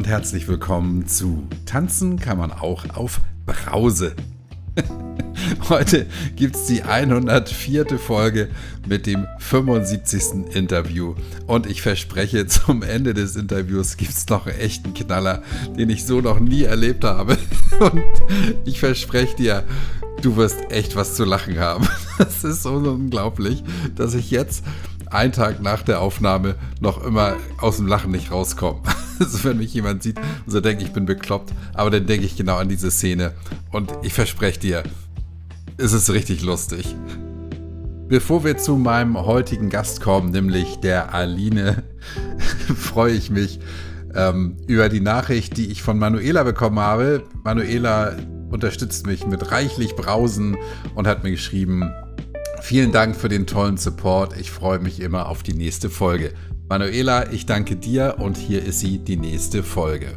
und herzlich willkommen zu Tanzen kann man auch auf Brause. Heute gibt es die 104. Folge mit dem 75. Interview und ich verspreche, zum Ende des Interviews gibt es noch einen echten Knaller, den ich so noch nie erlebt habe. Und ich verspreche dir, du wirst echt was zu lachen haben. Das ist so unglaublich, dass ich jetzt einen Tag nach der Aufnahme noch immer aus dem Lachen nicht rauskomme. Also wenn mich jemand sieht und so denkt, ich bin bekloppt, aber dann denke ich genau an diese Szene und ich verspreche dir, es ist richtig lustig. Bevor wir zu meinem heutigen Gast kommen, nämlich der Aline, freue ich mich über die Nachricht, die ich von Manuela bekommen habe. Manuela unterstützt mich mit reichlich Brausen und hat mir geschrieben: Vielen Dank für den tollen Support. Ich freue mich immer auf die nächste Folge. Manuela, ich danke dir und hier ist sie, die nächste Folge.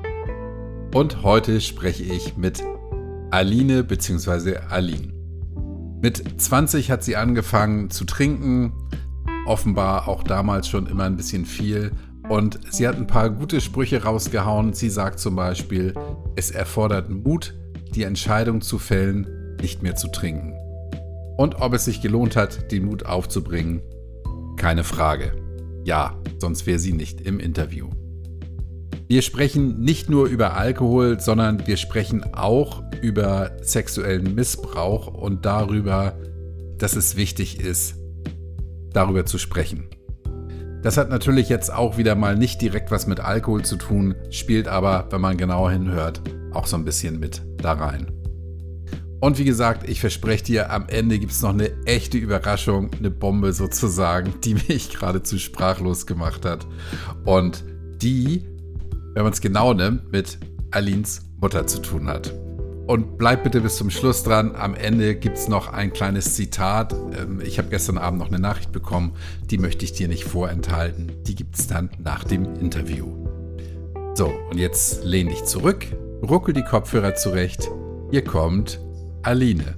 Und heute spreche ich mit Aline bzw. Aline. Mit 20 hat sie angefangen zu trinken, offenbar auch damals schon immer ein bisschen viel. Und sie hat ein paar gute Sprüche rausgehauen. Sie sagt zum Beispiel, es erfordert Mut, die Entscheidung zu fällen, nicht mehr zu trinken. Und ob es sich gelohnt hat, den Mut aufzubringen? Keine Frage. Ja, sonst wäre sie nicht im Interview. Wir sprechen nicht nur über Alkohol, sondern wir sprechen auch über sexuellen Missbrauch und darüber, dass es wichtig ist, darüber zu sprechen. Das hat natürlich jetzt auch wieder mal nicht direkt was mit Alkohol zu tun, spielt aber, wenn man genauer hinhört, auch so ein bisschen mit da rein. Und wie gesagt, ich verspreche dir, am Ende gibt es noch eine echte Überraschung, eine Bombe sozusagen, die mich geradezu sprachlos gemacht hat. Und die, wenn man es genau nimmt, mit Alines Mutter zu tun hat. Und bleib bitte bis zum Schluss dran. Am Ende gibt es noch ein kleines Zitat. Ich habe gestern Abend noch eine Nachricht bekommen, die möchte ich dir nicht vorenthalten. Die gibt es dann nach dem Interview. So, und jetzt lehn dich zurück, ruckel die Kopfhörer zurecht. Hier kommt Aline.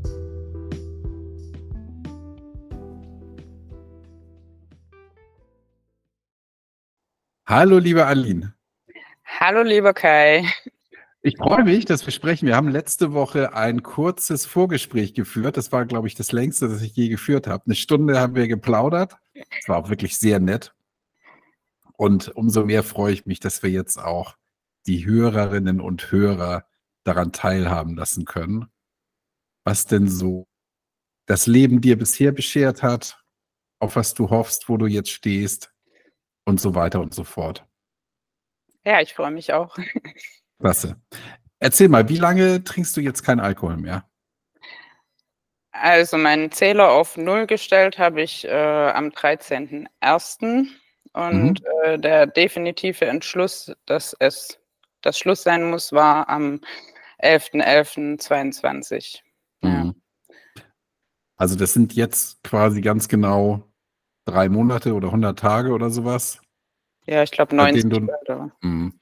Hallo, liebe Aline. Hallo, lieber Kai. Ich freue mich, dass wir sprechen. Wir haben letzte Woche ein kurzes Vorgespräch geführt. Das war, glaube ich, das längste, das ich je geführt habe. Eine Stunde haben wir geplaudert. Es war auch wirklich sehr nett. Und umso mehr freue ich mich, dass wir jetzt auch die Hörerinnen und Hörer daran teilhaben lassen können, was denn so das Leben dir bisher beschert hat, auf was du hoffst, wo du jetzt stehst und so weiter und so fort. Ja, ich freue mich auch. Klasse. Erzähl mal, wie lange trinkst du jetzt keinen Alkohol mehr? Also meinen Zähler auf 0 gestellt habe ich am 13.01. Und der definitive Entschluss, dass es das Schluss sein muss, war am 11.11.22. Ja. Also das sind jetzt quasi ganz genau 3 Monate oder 100 Tage oder sowas? Ja, ich glaube 90 oder.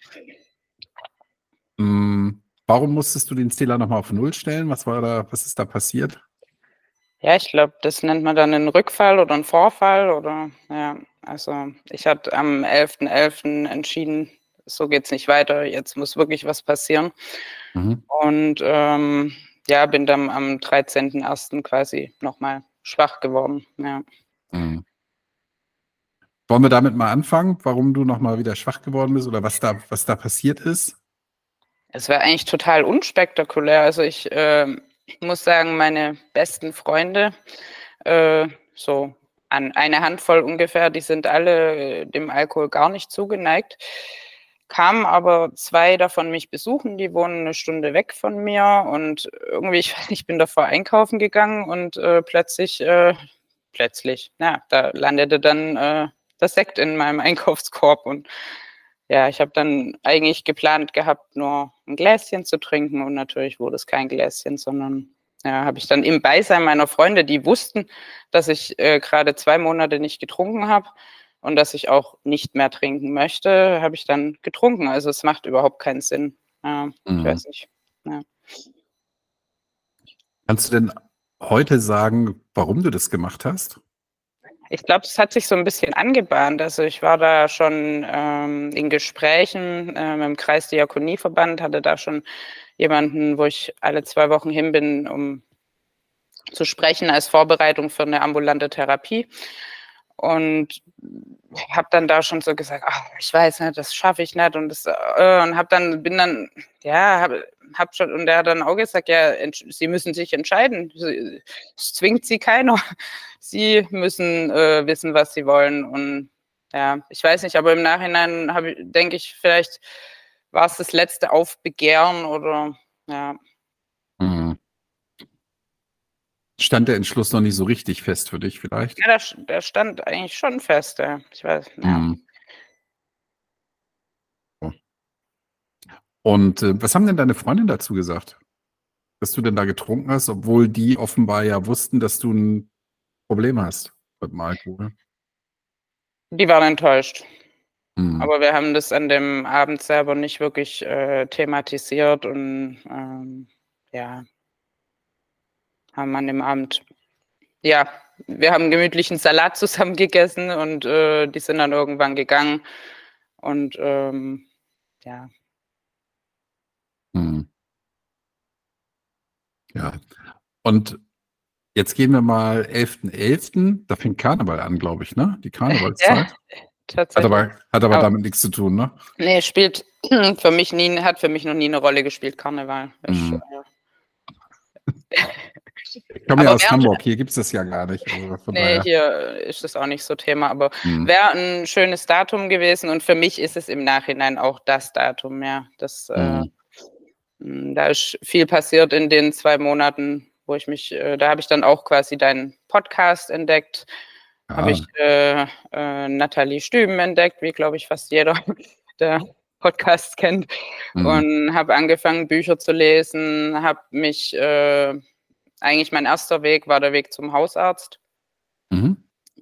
Warum musstest du den Zähler nochmal auf 0 stellen? Was ist da passiert? Ja, ich glaube, das nennt man dann einen Rückfall oder einen Vorfall oder ja. Also ich hatte am 11.11. entschieden, so geht's nicht weiter, jetzt muss wirklich was passieren. Und ja, bin dann am 13.01. quasi nochmal schwach geworden. Ja. Wollen wir damit mal anfangen, warum du nochmal wieder schwach geworden bist oder was da passiert ist? Es war eigentlich total unspektakulär. Also ich muss sagen, meine besten Freunde, so an eine Handvoll ungefähr, die sind alle dem Alkohol gar nicht zugeneigt. Kamen aber 2 davon mich besuchen, die wohnen 1 Stunde weg von mir und irgendwie, ich bin davor einkaufen gegangen und plötzlich, da landete dann das Sekt in meinem Einkaufskorb und ja, ich habe dann eigentlich geplant gehabt, nur ein Gläschen zu trinken und natürlich wurde es kein Gläschen, sondern ja, habe ich dann im Beisein meiner Freunde, die wussten, dass ich gerade 2 Monate nicht getrunken habe und dass ich auch nicht mehr trinken möchte, habe ich dann getrunken. Also es macht überhaupt keinen Sinn. Ja, ich weiß nicht. Ja. Kannst du denn heute sagen, warum du das gemacht hast? Ich glaube, es hat sich so ein bisschen angebahnt. Also ich war da schon in Gesprächen mit dem Kreisdiakonieverband, hatte da schon jemanden, wo ich alle 2 Wochen hin bin, um zu sprechen als Vorbereitung für eine ambulante Therapie. Und habe dann da schon so gesagt, ach, ich weiß nicht, das schaffe ich nicht. Und hab schon, und der hat dann auch gesagt, ja, Sie müssen sich entscheiden. Es zwingt Sie keiner. Sie müssen wissen, was Sie wollen. Und ja, ich weiß nicht, aber im Nachhinein denke ich, vielleicht war es das letzte Aufbegehren oder ja. Mhm. Stand der Entschluss noch nicht so richtig fest für dich vielleicht? Ja, der stand eigentlich schon fest, ja. Ich weiß, ja. Mhm. Und was haben denn deine Freundin dazu gesagt? Dass du denn da getrunken hast, obwohl die offenbar ja wussten, dass du ein Problem hast mit dem Alkohol? Die waren enttäuscht. Mhm. Aber wir haben das an dem Abend selber nicht wirklich thematisiert und ja, haben an dem Abend, ja, wir haben gemütlichen Salat zusammen gegessen und die sind dann irgendwann gegangen und ja. Mhm. Ja. Und jetzt gehen wir mal 11.11. Da fängt Karneval an, glaube ich, ne? Die Ja, Karnevalszeit. tatsächlich. Hat aber Aber damit nichts zu tun, ne? nee, hat für mich noch nie eine Rolle gespielt, Karneval. Mhm. Ich komme ja Aber aus Hamburg, hier gibt es das ja gar nicht. Also von nee, daher. hier ist das auch nicht so Thema, aber Mhm. wäre ein schönes Datum gewesen und für mich ist es im Nachhinein auch das Datum, ja. Da ist viel passiert in den 2 Monaten, wo ich mich da habe ich dann auch quasi deinen Podcast entdeckt, habe Ja. ich Nathalie Stüben entdeckt, wie, glaube ich, fast jeder, der Podcasts kennt, Mhm. und habe angefangen, Bücher zu lesen, habe mich eigentlich mein erster Weg war der Weg zum Hausarzt. Mhm.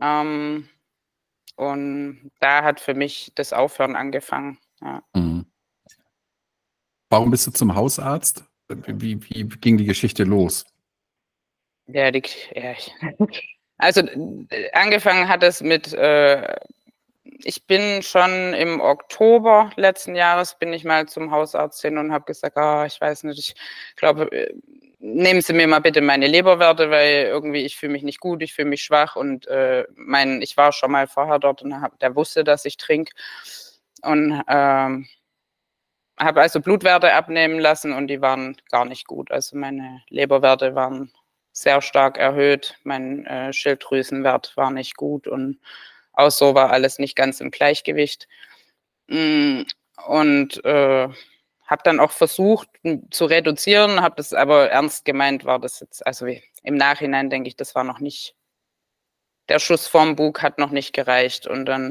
Und da hat für mich das Aufhören angefangen, ja. Mhm. Warum bist du zum Hausarzt? Wie ging die Geschichte los? Ja, also, angefangen hat es mit, ich bin schon im Oktober letzten Jahres bin ich mal zum Hausarzt hin und habe gesagt: „Ah, ich weiß nicht, ich glaube, nehmen Sie mir mal bitte meine Leberwerte, weil irgendwie ich fühle mich nicht gut, ich fühle mich schwach." Und, ich war schon mal vorher dort und der wusste, dass ich trinke und, habe also Blutwerte abnehmen lassen und die waren gar nicht gut. Also meine Leberwerte waren sehr stark erhöht, mein Schilddrüsenwert war nicht gut und auch so war alles nicht ganz im Gleichgewicht. Mm, Und habe dann auch versucht zu reduzieren, habe das aber ernst gemeint, war das jetzt, also im Nachhinein denke ich, das war noch nicht, der Schuss vorm Bug hat noch nicht gereicht. Und dann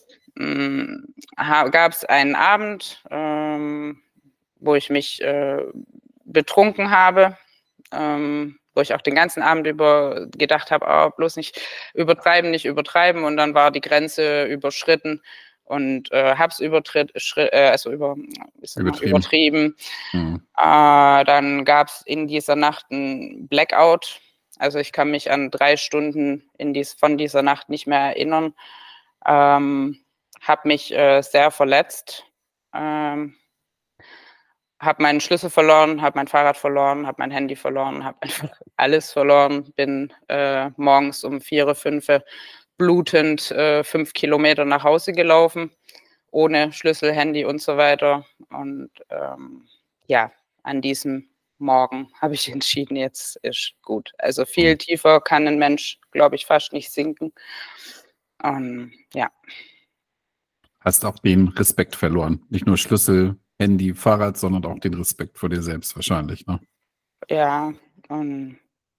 gab es einen Abend, wo ich mich betrunken habe, wo ich auch den ganzen Abend über gedacht habe, oh, bloß nicht übertreiben, nicht übertreiben. Und dann war die Grenze überschritten und habe es übertrieben. Mhm. Dann gab es in dieser Nacht ein Blackout. Also ich kann mich an 3 Stunden von dieser Nacht nicht mehr erinnern. Habe mich sehr verletzt. Habe meinen Schlüssel verloren, habe mein Fahrrad verloren, habe mein Handy verloren, habe einfach alles verloren. Bin morgens um 4, 5 blutend 5 Kilometer nach Hause gelaufen, ohne Schlüssel, Handy und so weiter. Und ja, an diesem Morgen habe ich entschieden, jetzt ist gut. Also viel tiefer kann ein Mensch, glaube ich, fast nicht sinken. Ja. Hast auch den Respekt verloren. Nicht nur Schlüssel, Handy, Fahrrad, sondern auch den Respekt vor dir selbst wahrscheinlich, ne? Ja, und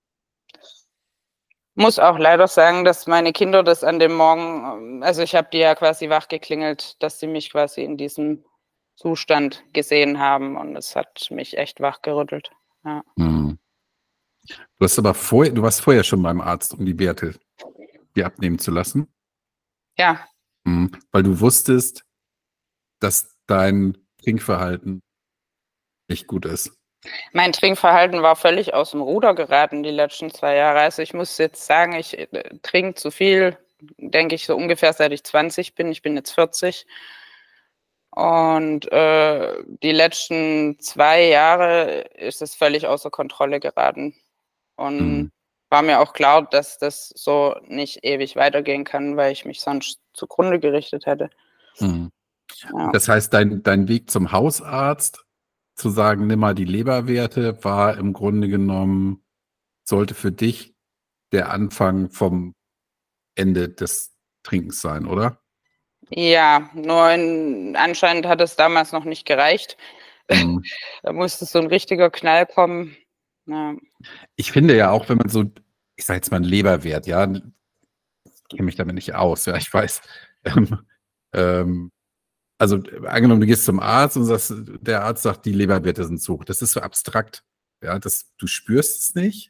muss auch leider sagen, dass meine Kinder das an dem Morgen, also ich habe die ja quasi wachgeklingelt, dass sie mich quasi in diesem Zustand gesehen haben und es hat mich echt wachgerüttelt. Ja. Mhm. Du warst vorher schon beim Arzt, um die Werte dir abnehmen zu lassen. Ja, Weil du wusstest, dass dein Trinkverhalten nicht gut ist. mein Trinkverhalten war völlig aus dem Ruder geraten die letzten 2 Jahre. Also ich muss jetzt sagen, ich trinke zu viel, denke ich, so ungefähr seit ich 20 bin. Ich bin jetzt 40. Und die letzten 2 Jahre ist es völlig außer Kontrolle geraten. Und war mir auch klar, dass das so nicht ewig weitergehen kann, weil ich mich sonst zugrunde gerichtet hätte. Mhm. Ja. Das heißt, dein Weg zum Hausarzt, zu sagen, nimm mal die Leberwerte, war im Grunde genommen, sollte für dich der Anfang vom Ende des Trinkens sein, oder? Ja, nur anscheinend hat es damals noch nicht gereicht. Mhm. Da musste so ein richtiger Knall kommen. Ja. Ich finde ja auch, wenn man so, ich sage jetzt mal einen Leberwert, ja, ich kenne mich damit nicht aus, ja, ich weiß. Ähm, also angenommen, du gehst zum Arzt und sagst, der Arzt sagt, die Leberwerte sind zu hoch. Das ist so abstrakt. Ja, du spürst es nicht,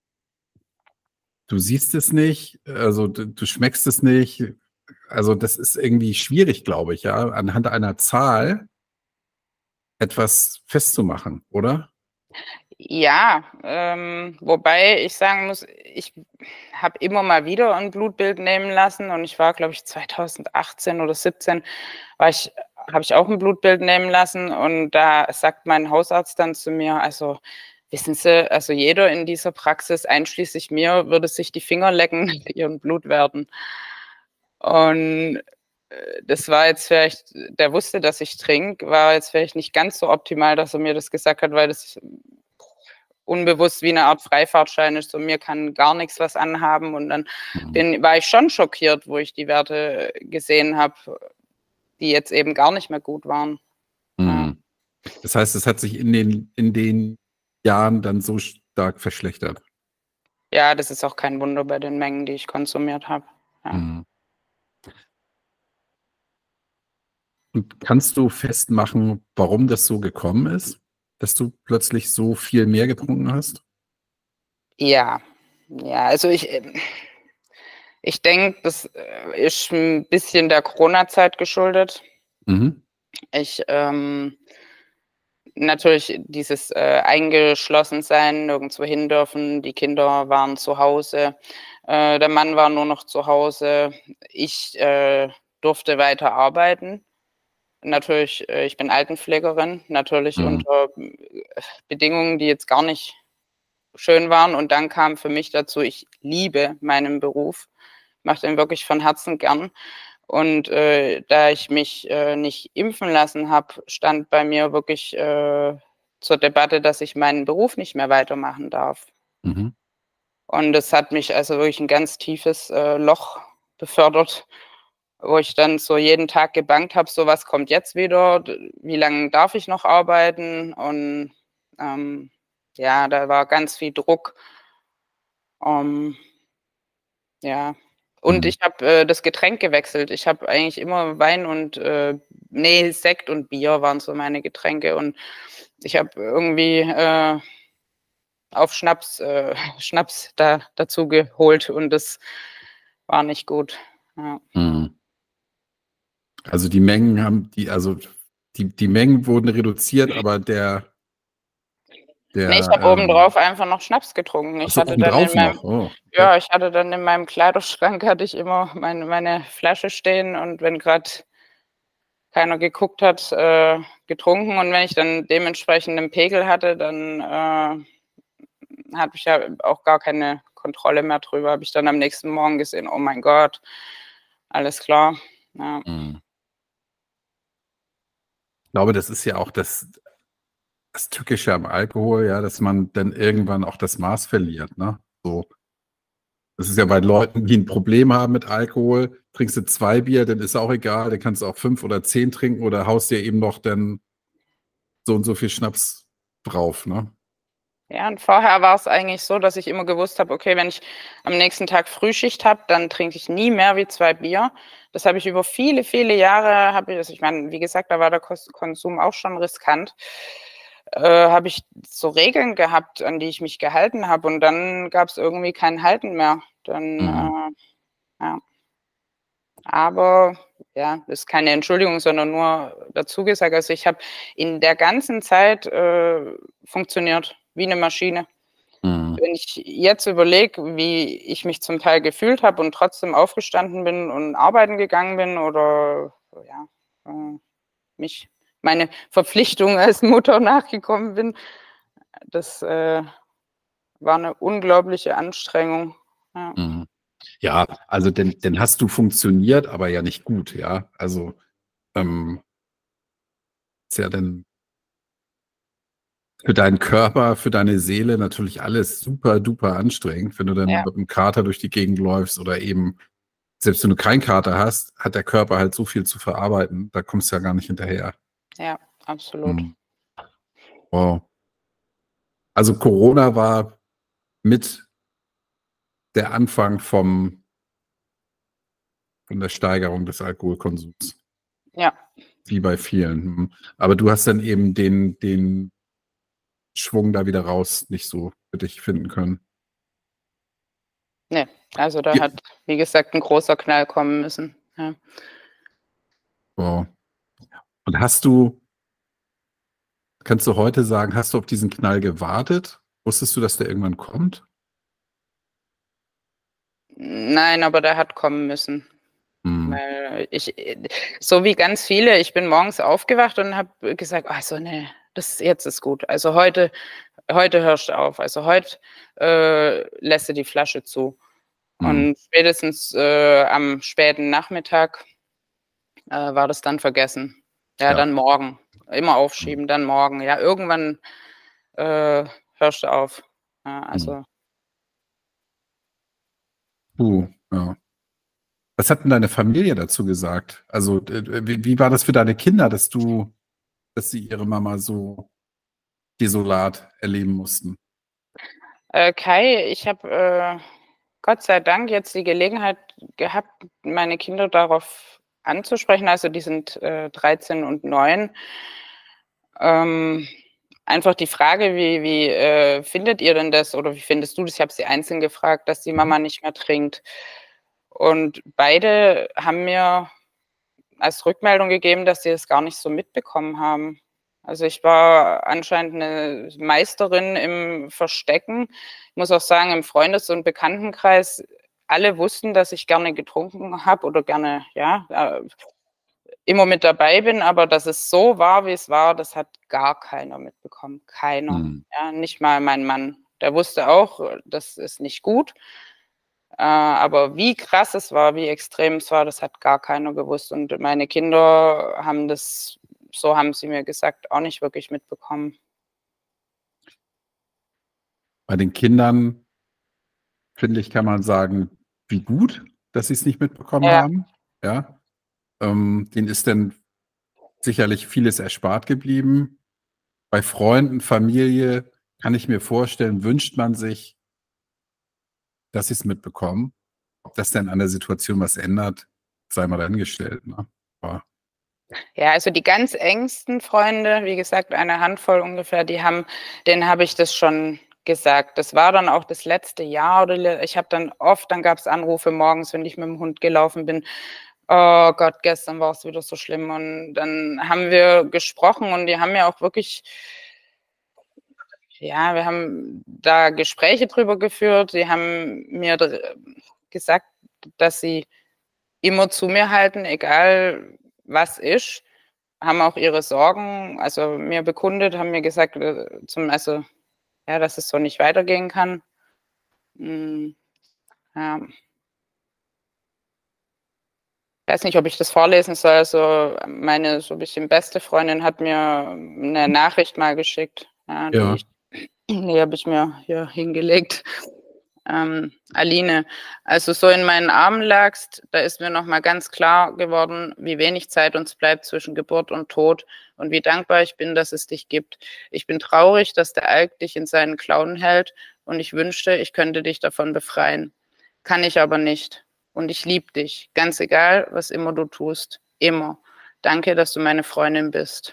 du siehst es nicht, also du schmeckst es nicht. Also das ist irgendwie schwierig, glaube ich, ja, anhand einer Zahl etwas festzumachen, oder? Ja, wobei ich sagen muss, ich habe immer mal wieder ein Blutbild nehmen lassen und ich war, glaube ich, 2018 oder 17 habe ich auch ein Blutbild nehmen lassen und da sagt mein Hausarzt dann zu mir, also wissen Sie, also jeder in dieser Praxis, einschließlich mir, würde sich die Finger lecken mit ihren Blutwerten. Und das war jetzt vielleicht, der wusste, dass ich trinke, war jetzt vielleicht nicht ganz so optimal, dass er mir das gesagt hat, weil das unbewusst wie eine Art Freifahrtschein ist. So, mir kann gar nichts was anhaben. Und dann war ich schon schockiert, wo ich die Werte gesehen habe, die jetzt eben gar nicht mehr gut waren. Ja. Das heißt, es hat sich in den Jahren dann so stark verschlechtert. Ja, das ist auch kein Wunder bei den Mengen, die ich konsumiert habe. Ja. Und kannst du festmachen, warum das so gekommen ist, dass du plötzlich so viel mehr getrunken hast? Ja, ja, also ich denke, das ist ein bisschen der Corona-Zeit geschuldet. Mhm. Ich natürlich dieses Eingeschlossensein, nirgendwo hin dürfen. Die Kinder waren zu Hause, der Mann war nur noch zu Hause. Ich durfte weiter arbeiten. Natürlich, ich bin Altenpflegerin, natürlich unter Bedingungen, die jetzt gar nicht schön waren. Und dann kam für mich dazu, ich liebe meinen Beruf, mache den wirklich von Herzen gern. Und da ich mich nicht impfen lassen habe, stand bei mir wirklich zur Debatte, dass ich meinen Beruf nicht mehr weitermachen darf. Mhm. Und das hat mich also wirklich ein ganz tiefes Loch befördert, wo ich dann so jeden Tag gebangt habe, so was kommt jetzt wieder, wie lange darf ich noch arbeiten? Und ja, da war ganz viel Druck. Ja. Und ich habe das Getränk gewechselt. Ich habe eigentlich immer Wein und ne, Sekt und Bier waren so meine Getränke. Und ich habe irgendwie auf Schnaps dazu geholt und das war nicht gut. Ja. Also die Mengen die Mengen wurden reduziert, aber Ne, ich habe der obendrauf einfach noch Schnaps getrunken. ach so, obendrauf noch. Oh, okay. Ich hatte dann in meinem Kleiderschrank hatte ich immer meine Flasche stehen und wenn grad keiner geguckt hat, getrunken. Und wenn ich dann dementsprechend 'nen Pegel hatte, dann hatte ich ja auch gar keine Kontrolle mehr drüber. Habe ich dann am nächsten Morgen gesehen: „Oh mein Gott, alles klar." Ja. Ich glaube, das ist ja auch das Tückische am Alkohol, ja, dass man dann irgendwann auch das Maß verliert, ne? So. Das ist ja bei Leuten, die ein Problem haben mit Alkohol. Trinkst du 2 Bier, dann ist auch egal, dann kannst du auch 5 oder 10 trinken oder haust dir eben noch dann so und so viel Schnaps drauf, ne? Ja, und vorher war's eigentlich so, dass ich immer gewusst habe, okay, wenn ich am nächsten Tag Frühschicht habe, dann trinke ich nie mehr wie 2 Bier. Das habe ich über viele, viele Jahre habe ich das ich meine, wie gesagt, da war der Konsum auch schon riskant. Habe ich so Regeln gehabt, an die ich mich gehalten habe und dann gab's irgendwie kein Halten mehr. Dann, ja. Aber ja, ist keine Entschuldigung, sondern nur dazu gesagt. Also, ich habe in der ganzen Zeit funktioniert wie 'ne Maschine. wenn ich jetzt überlege, wie ich mich zum Teil gefühlt habe und trotzdem aufgestanden bin und arbeiten gegangen bin oder ja, meine Verpflichtung als Mutter nachgekommen bin, das war eine unglaubliche Anstrengung. Ja. Mhm. Ja, also denn hast du funktioniert, aber ja nicht gut, ja. Also ist ja dann für deinen Körper, für deine Seele natürlich alles super duper anstrengend, wenn du dann Ja, mit einem Kater durch die Gegend läufst oder eben, selbst wenn du keinen Kater hast, hat der Körper halt so viel zu verarbeiten, da kommst du ja gar nicht hinterher. ja, absolut. Mhm. Wow. Also Corona war mit der Anfang von der Steigerung des Alkoholkonsums, Ja, wie bei vielen. Mhm. Aber du hast dann eben den Schwung da wieder raus nicht so für dich finden können. ne, also da Ja. hat, wie gesagt, ein großer Knall kommen müssen. Ja. Wow. Und kannst du heute sagen, hast du auf diesen Knall gewartet? Wusstest du, dass der irgendwann kommt? Nein, aber der hat kommen müssen. Mhm. Weil so wie ganz viele, ich bin morgens aufgewacht und habe gesagt: „Also, ne, jetzt ist gut. Also, heute hörst du auf. Also, heute, lässt du die Flasche zu.“ Mhm. Und spätestens, am späten Nachmittag, war das dann vergessen. Ja, Ja. dann morgen. Immer Mhm. aufschieben, dann morgen. Ja, irgendwann, äh, hörst du auf. Ja, Mhm. also Ja. Was hat denn deine Familie dazu gesagt? Also, wie war das für deine Kinder, dass sie ihre Mama so desolat erleben mussten? Kai, ich habe, Gott sei Dank jetzt die Gelegenheit gehabt, meine Kinder darauf anzusprechen. Also, die sind, 13 und 9. Ähm, einfach die Frage, wie findet ihr denn das oder wie findest du das? Ich habe sie einzeln gefragt, dass die Mhm. Mama nicht mehr trinkt. Und beide haben mir als Rückmeldung gegeben, dass sie es gar nicht so mitbekommen haben. Also, ich war anscheinend 'ne Meisterin im Verstecken. Ich muss auch sagen, im Freundes und Bekanntenkreis, alle wussten, dass ich gerne getrunken habe oder gerne, ja, immer mit dabei bin, aber dass es so war, wie es war, das hat gar keiner mitbekommen. Keiner. Mhm. Ja, nicht mal mein Mann. Der wusste auch, das ist nicht gut. Aber wie krass es war, wie extrem es war, das hat gar keiner gewusst. Und meine Kinder haben das, so haben sie mir gesagt, auch nicht wirklich mitbekommen. Bei den Kindern, finde ich, kann man sagen, wie gut, dass sie es nicht mitbekommen Ja, haben, ja? Denen ist dann sicherlich vieles erspart geblieben. Bei Freunden, Familie kann ich mir vorstellen, wünscht man sich, dass sie es mitbekommen. Ob das denn an der Situation was ändert, sei mal dahingestellt, ne? Aber ja, also die ganz engsten Freunde, wie gesagt, eine Handvoll ungefähr, denen habe ich das schon gesagt. Das war dann auch das letzte Jahr oder ich habe dann gab es Anrufe morgens, wenn ich mit dem Hund gelaufen bin: „Oh Gott, gestern war es wieder so schlimm.“ Und dann haben wir gesprochen und die haben mir auch wirklich, ja, wir haben da Gespräche drüber geführt. Die haben mir gesagt, dass sie immer zu mir halten, egal was ist, haben auch ihre Sorgen, also mir bekundet, haben mir gesagt, also, ja, dass es so nicht weitergehen kann. Hm, ja. Ich weiß nicht, ob ich das vorlesen soll. Also, meine so ein bisschen beste Freundin hat mir eine Nachricht mal geschickt, ja, ja, die habe ich mir hier hingelegt. Aline, als du so in meinen Armen lagst, da ist mir noch mal ganz klar geworden, wie wenig Zeit uns bleibt zwischen Geburt und Tod und wie dankbar ich bin, dass es dich gibt. Ich bin traurig, dass der Alk dich in seinen Klauen hält und ich wünschte, ich könnte dich davon befreien. Kann ich aber nicht. Und ich liebe dich, ganz egal, was immer du tust. Immer. Danke, dass du meine Freundin bist.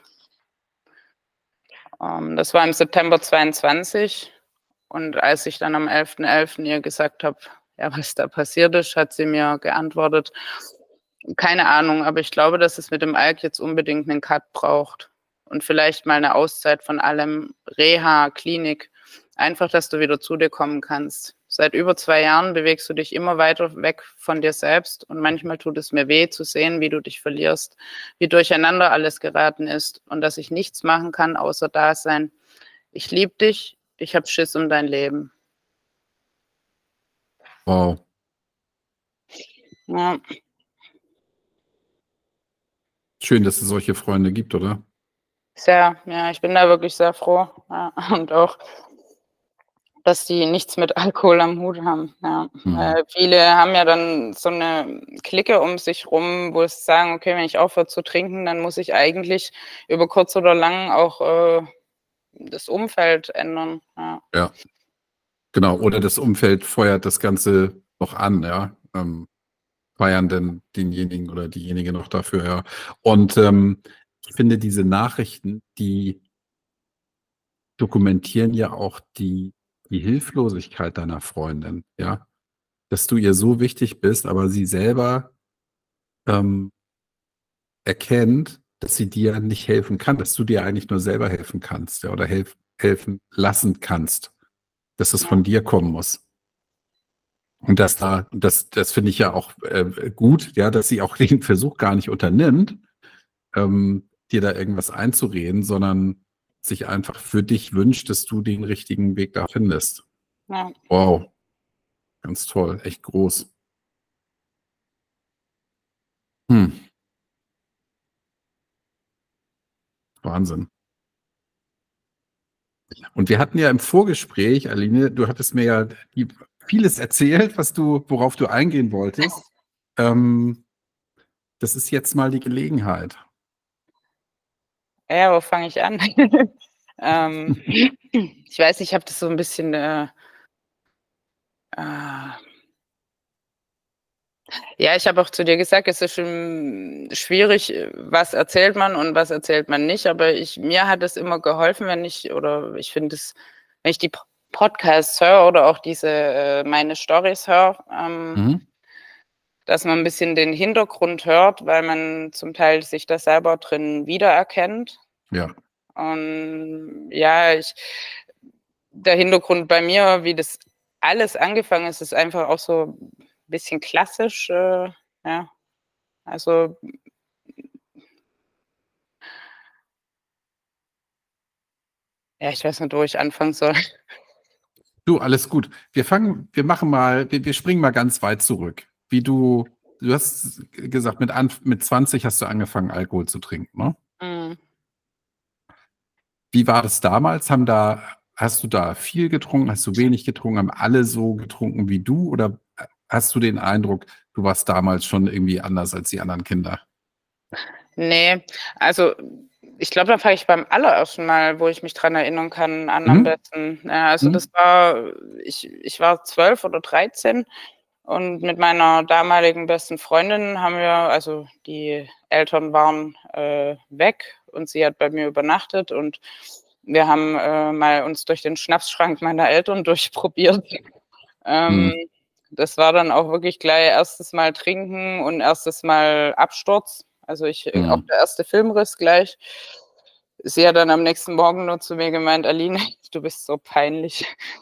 Das war im September 22. Und als ich dann am 11.11. ihr gesagt habe, ja, was da passiert ist, hat sie mir geantwortet: „Keine Ahnung, aber ich glaube, dass es mit dem Alk jetzt unbedingt 'nen Cut braucht und vielleicht mal 'ne Auszeit von allem, Reha, Klinik. Einfach, dass du wieder zu dir kommen kannst. Seit über 2 Jahren bewegst du dich immer weiter weg von dir selbst und manchmal tut es mir weh zu sehen, wie du dich verlierst, wie durcheinander alles geraten ist und dass ich nichts machen kann, außer da sein. Ich liebe dich, ich habe Schiss um dein Leben. Wow. Ja. Schön, dass es solche Freunde gibt, oder? Sehr, ja, ich bin da wirklich sehr froh. Ja. Und auch, dass die nichts mit Alkohol am Hut haben. Ja. Viele haben ja dann so eine Clique um sich rum, wo sie sagen, okay, wenn ich aufhöre zu trinken, dann muss ich eigentlich über kurz oder lang auch das Umfeld ändern. Ja. Ja, genau. Oder das Umfeld feuert das Ganze noch an, ja. Feiern denn denjenigen oder diejenige noch dafür, ja. Und ich finde, diese Nachrichten, die dokumentieren ja auch die Hilflosigkeit deiner Freundin, ja. Dass du ihr so wichtig bist, aber sie selber ähm, erkennt, dass sie dir nicht helfen kann, dass du dir eigentlich nur selber helfen kannst, ja, oder helfen lassen kannst, dass es von dir kommen muss. Und das finde ich ja auch gut, ja, dass sie auch den Versuch gar nicht unternimmt, dir da irgendwas einzureden, sondern sich einfach für dich wünscht, dass du den richtigen Weg da findest. Ja. Wow, ganz toll, echt groß. Wahnsinn. Und wir hatten ja im Vorgespräch, Aline, du hattest mir ja vieles erzählt, worauf du eingehen wolltest. Das ist jetzt mal die Gelegenheit. Ja, wo fange ich an? Ich weiß nicht, ich habe das so ein bisschen ja, ich habe auch zu dir gesagt, es ist schon schwierig, was erzählt man und was erzählt man nicht. Aber mir hat es immer geholfen, wenn ich die Podcasts höre oder auch diese meine Stories höre, dass man ein bisschen den Hintergrund hört, weil man zum Teil sich da selber drin wiedererkennt. Ja. Und ja, der Hintergrund bei mir, wie das alles angefangen ist einfach auch so ein bisschen klassisch, ja. Also ja, ich weiß nicht, wo ich anfangen soll. Du, alles gut. Wir springen mal ganz weit zurück. Du hast gesagt, mit 20 hast du angefangen, Alkohol zu trinken, ne? Mhm. Wie war das damals? Hast du da viel getrunken? Hast du wenig getrunken? Haben alle so getrunken wie du? Oder hast du den Eindruck, du warst damals schon irgendwie anders als die anderen Kinder? Ne, also ich glaube, da fange ich beim allerersten Mal, wo ich mich dran erinnern kann, an am besten. Ja, also das war ich war 12 oder 13 und mit meiner damaligen besten Freundin also die Eltern waren weg und sie hat bei mir übernachtet und wir haben mal uns durch den Schnapsschrank meiner Eltern durchprobiert. Das war dann auch wirklich gleich erstes Mal trinken und erstes Mal Absturz. Also auch der erste Filmriss gleich. Sie hat dann am nächsten Morgen nur zu mir gemeint: „Aline, du bist so peinlich."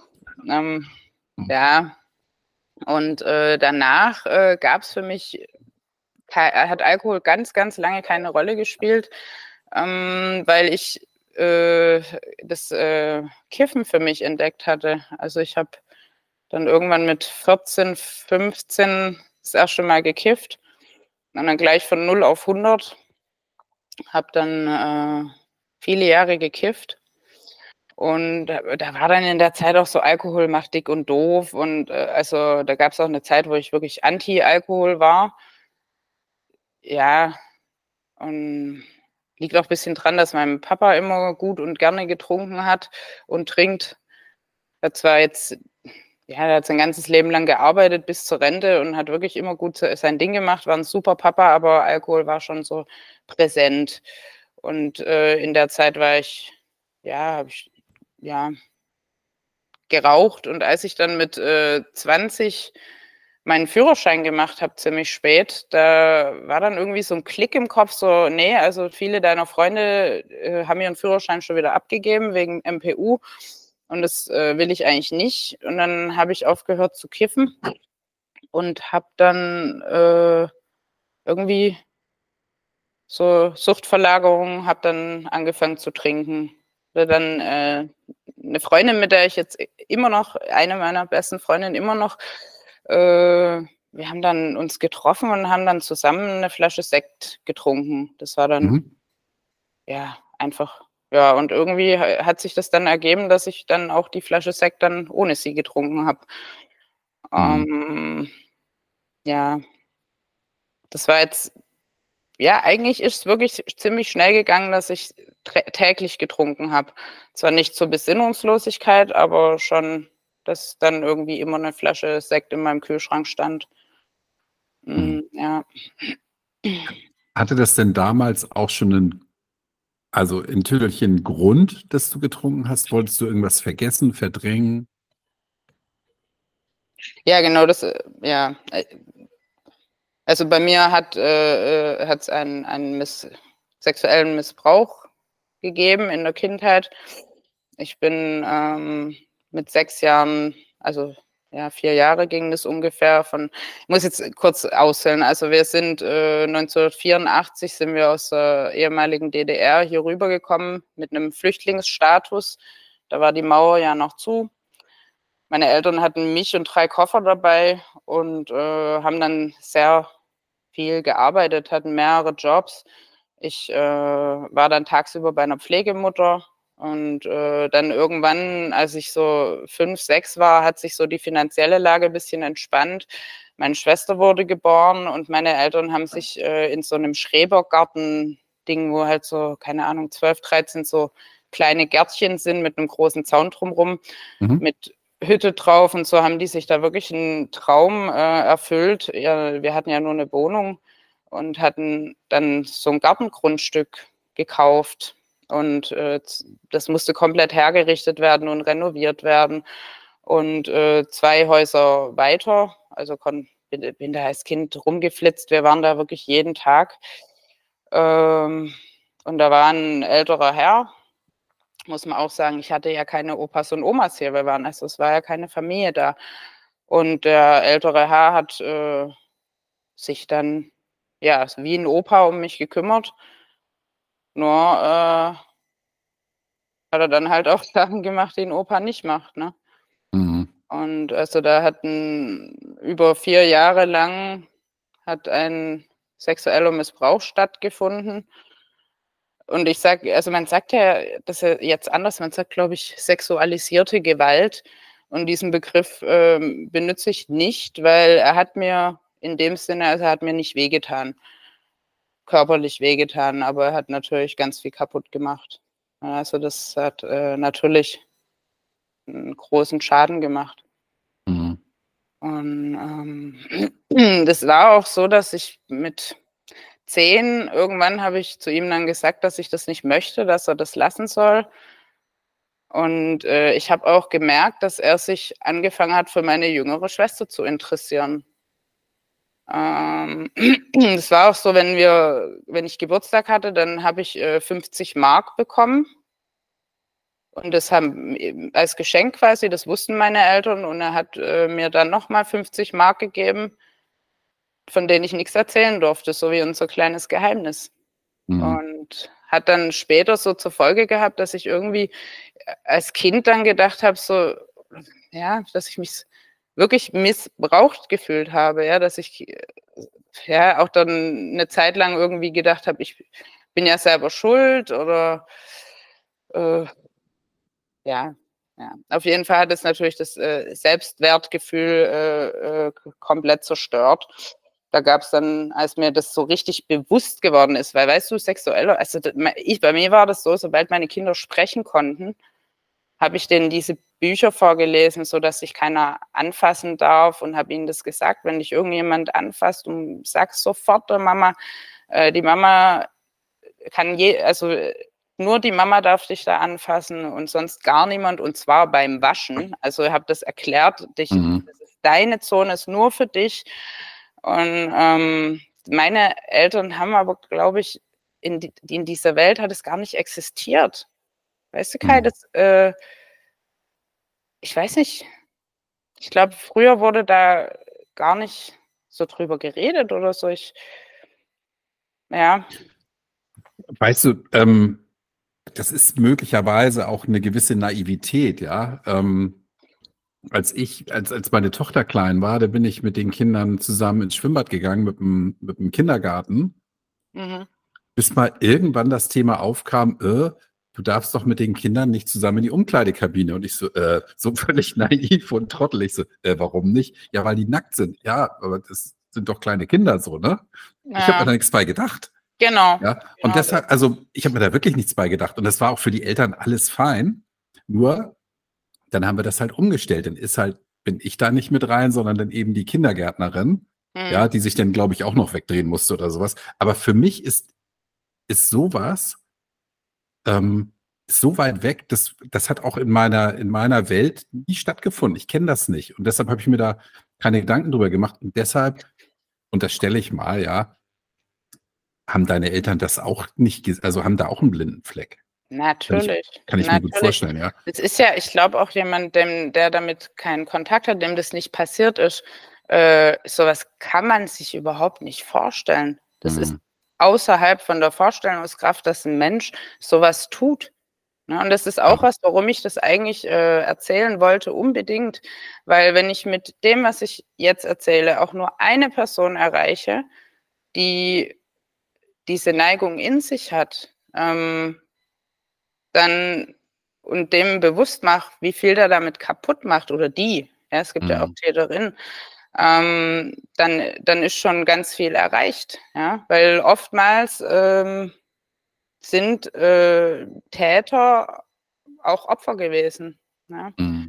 Ja, und danach gab's für mich hat Alkohol ganz, ganz lange keine Rolle gespielt, weil ich das Kiffen für mich entdeckt hatte. Also, ich habe dann irgendwann mit 14, 15 das erste Mal gekifft und dann gleich von 0 auf 100. Habe dann viele Jahre gekifft und da war dann in der Zeit auch so Alkohol macht dick und doof und also, da gab's auch 'ne Zeit, wo ich wirklich Anti-Alkohol war. Ja, und liegt auch bisschen dran, dass mein Papa immer gut und gerne getrunken hat und trinkt. Er hat zwar jetzt Ja, der hat sein ganzes Leben lang gearbeitet bis zur Rente und hat wirklich immer gut sein Ding gemacht, war 'n super Papa, aber Alkohol war schon so präsent. Und in der Zeit habe ich, ja, geraucht und als ich dann mit 20 meinen Führerschein gemacht habe, ziemlich spät, da war dann irgendwie so 'n Klick im Kopf, so: „Ne, also viele deiner Freunde haben ihren Führerschein schon wieder abgegeben wegen MPU. und das will ich eigentlich nicht. Und dann habe ich aufgehört zu kiffen und habe dann irgendwie so Suchtverlagerung, habe dann angefangen zu trinken. Hatte dann eine Freundin, mit der ich jetzt immer noch, eine meiner besten Freundinnen immer noch, wir haben dann uns getroffen und haben dann zusammen eine Flasche Sekt getrunken. Das war dann ja einfach, ja, und irgendwie hat sich das dann ergeben, dass ich dann auch die Flasche Sekt dann ohne sie getrunken habe. Ja, das war jetzt, ja, eigentlich ist es wirklich ziemlich schnell gegangen, dass ich täglich getrunken habe. Zwar nicht zur Besinnungslosigkeit, aber schon, dass dann irgendwie immer eine Flasche Sekt in meinem Kühlschrank stand. Ja. Hatte das denn damals auch schon in Tüdelchen Grund, dass du getrunken hast? Wolltest du irgendwas vergessen, verdrängen? Ja, genau, das, ja. Also bei mir hat es einen sexuellen Missbrauch gegeben in der Kindheit. Ich bin mit 6 Jahren, also ja, 4 Jahre ging das ungefähr ich muss jetzt kurz aushören. Also wir sind 1984 sind wir aus der ehemaligen DDR hier rübergekommen mit einem Flüchtlingsstatus. Da war die Mauer ja noch zu. Meine Eltern hatten mich und 3 Koffer dabei und haben dann sehr viel gearbeitet, hatten mehrere Jobs. Ich war dann tagsüber bei einer Pflegemutter und dann irgendwann, als ich so 5, 6 war, hat sich so die finanzielle Lage ein bisschen entspannt. Meine Schwester wurde geboren und meine Eltern haben sich in so einem Schrebergarten-Ding, wo halt so, keine Ahnung, 12, 13 so kleine Gärtchen sind mit einem großen Zaun drumherum, mit Hütte drauf und so, haben die sich da wirklich einen Traum erfüllt. Ja, wir hatten ja nur eine Wohnung und hatten dann so ein Gartengrundstück gekauft und das musste komplett hergerichtet werden und renoviert werden. Und 2 Häuser weiter, also bin da als Kind rumgeflitzt, wir waren da wirklich jeden Tag. Und da war ein älterer Herr, muss man auch sagen, ich hatte ja keine Opas und Omas hier, also es war ja keine Familie da. Und der ältere Herr hat sich dann, ja, wie ein Opa um mich gekümmert. Nur hat er dann halt auch Sachen gemacht, die ein Opa nicht macht, ne? Und also da über 4 Jahre lang hat ein sexueller Missbrauch stattgefunden. Und ich sage, also man sagt ja, das ist ja jetzt anders, man sagt, glaube ich, sexualisierte Gewalt. Und diesen Begriff benutze ich nicht, weil er hat mir in dem Sinne, also er hat mir nicht wehgetan, körperlich wehgetan, aber er hat natürlich ganz viel kaputt gemacht. Also das hat natürlich einen großen Schaden gemacht. Und das war auch so, dass ich mit 10, irgendwann habe ich zu ihm dann gesagt, dass ich das nicht möchte, dass er das lassen soll. Und ich habe auch gemerkt, dass er sich angefangen hat, für meine jüngere Schwester zu interessieren. Das war auch so, wenn ich Geburtstag hatte, dann habe ich 50 Mark bekommen. Und das haben als Geschenk quasi, das wussten meine Eltern. Und er hat mir dann nochmal 50 Mark gegeben, von denen ich nichts erzählen durfte, so wie unser kleines Geheimnis. Und hat dann später so zur Folge gehabt, dass ich irgendwie als Kind dann gedacht habe, so, ja, dass ich mich wirklich missbraucht gefühlt habe, ja, dass ich ja auch dann eine Zeit lang irgendwie gedacht habe, ich bin ja selber schuld oder ja, ja. Auf jeden Fall hat es natürlich das Selbstwertgefühl komplett zerstört. Da gab es dann, als mir das so richtig bewusst geworden ist, weil, weißt du, also bei mir war das so, sobald meine Kinder sprechen konnten, habe ich denen diese Bücher vorgelesen, sodass sich keiner anfassen darf, und habe ihnen das gesagt, wenn dich irgendjemand anfasst, und sag sofort der Mama, die Mama kann also nur die Mama darf dich da anfassen und sonst gar niemand, und zwar beim Waschen. Also ich habe das erklärt, das ist deine Zone, ist nur für dich. Und meine Eltern haben aber, glaube ich, in dieser Welt hat es gar nicht existiert. Weißt du, Kai, Ich weiß nicht. Ich glaube, früher wurde da gar nicht so drüber geredet oder so. Ja. Weißt du, das ist möglicherweise auch eine gewisse Naivität, ja. Als meine Tochter klein war, da bin ich mit den Kindern zusammen ins Schwimmbad gegangen mit dem Kindergarten, Mhm. bis mal irgendwann das Thema aufkam, du darfst doch mit den Kindern nicht zusammen in die Umkleidekabine. Und ich so völlig naiv und trottelig, so, warum nicht? Ja, weil die nackt sind. Ja, aber das sind doch kleine Kinder so, ne? Ich habe mir Ja, da nichts bei gedacht. genau. Ja, und Genau das. deshalb, also ich habe mir da wirklich nichts bei gedacht. Und das war auch für die Eltern alles fein. Nur, dann haben wir das halt umgestellt. Bin ich da nicht mit rein, sondern dann eben die Kindergärtnerin, Mhm. ja, die sich dann, glaube ich, auch noch wegdrehen musste oder sowas. Aber für mich ist sowas so weit weg, das hat auch in meiner Welt nie stattgefunden. Ich kenne das nicht. Und deshalb habe ich mir da keine Gedanken drüber gemacht. Und deshalb unterstelle ich mal, ja, haben deine Eltern das auch nicht, also haben da auch einen blinden Fleck. Natürlich, Kann ich mir gut natürlich. vorstellen, ja. Es ist ja, ich glaube auch jemand, der damit keinen Kontakt hat, dem das nicht passiert ist, so kann man sich überhaupt nicht vorstellen. Das ist Mhm. außerhalb von der Vorstellungskraft, dass ein Mensch so was tut, ne? Und das ist auch Ja. was, warum ich das eigentlich, erzählen wollte unbedingt, weil wenn ich mit dem, was ich jetzt erzähle, auch nur eine Person erreiche, die diese Neigung in sich hat, dann und dem bewusst macht, wie viel der damit kaputt macht oder die, ja, es gibt ja auch Mhm. Täterinnen, dann ist schon ganz viel erreicht, ja, weil oftmals, sind, Täter auch Opfer gewesen, ja. Mhm.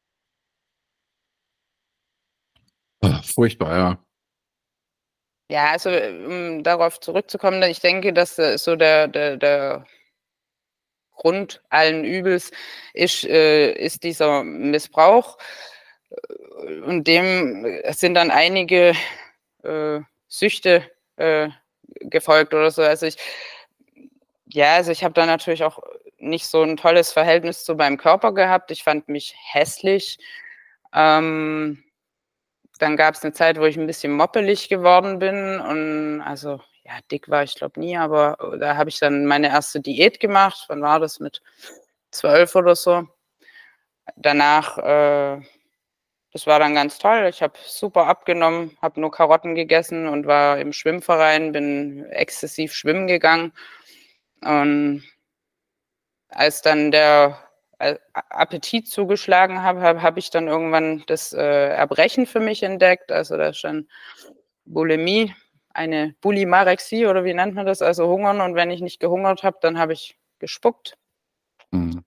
Furchtbar, ja. Ja, also, um darauf zurückzukommen, ich denke, dass, so der Grund allen Übels ist dieser Missbrauch. Und dem sind dann einige Süchte gefolgt oder so. Also ich habe da natürlich auch nicht so ein tolles Verhältnis zu meinem Körper gehabt. Ich fand mich hässlich. Ähm, Dann gab es eine Zeit, wo ich ein bisschen moppelig geworden bin und also, ja, dick war ich glaube nie, aber da habe ich dann meine erste Diät gemacht. Wann war das? Mit 12 oder so. Danach, das war dann ganz toll. Ich habe super abgenommen, habe nur Karotten gegessen und war im Schwimmverein, bin exzessiv schwimmen gegangen. Und als dann der Appetit zugeschlagen habe ich dann irgendwann das Erbrechen für mich entdeckt. Also da ist dann Bulimie, eine Bulimarexie oder wie nennt man das? Also Hungern, und wenn ich nicht gehungert habe, dann habe ich gespuckt. Mhm.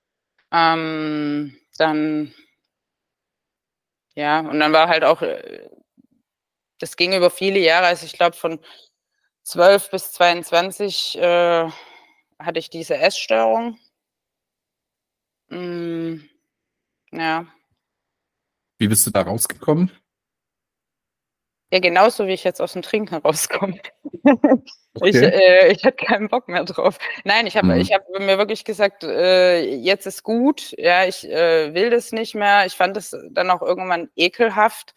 Dann ja, und dann war halt auch, das ging über viele Jahre. Also ich glaube, von 12 bis 22 hatte ich diese Essstörung. Hm, ja. Wie bist du da rausgekommen? Ja, genauso wie ich jetzt aus dem Trinken rauskomme. Okay. Ich hatte keinen Bock mehr drauf. Nein, ich habe Mhm. ich habe mir wirklich gesagt, jetzt ist gut. Ja, ich, will das nicht mehr. Ich fand das dann auch irgendwann ekelhaft,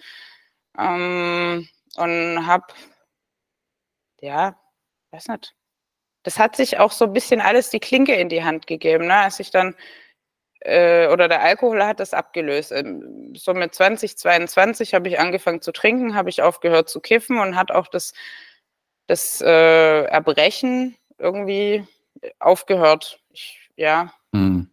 und habe, ja, weiß nicht. Das hat sich auch so 'n bisschen alles die Klinke in die Hand gegeben, ne? Als ich dann oder der Alkohol hat das abgelöst. So mit 20, 22 habe ich angefangen zu trinken, habe ich aufgehört zu kiffen und hat auch das Erbrechen irgendwie aufgehört. Ja, Mhm.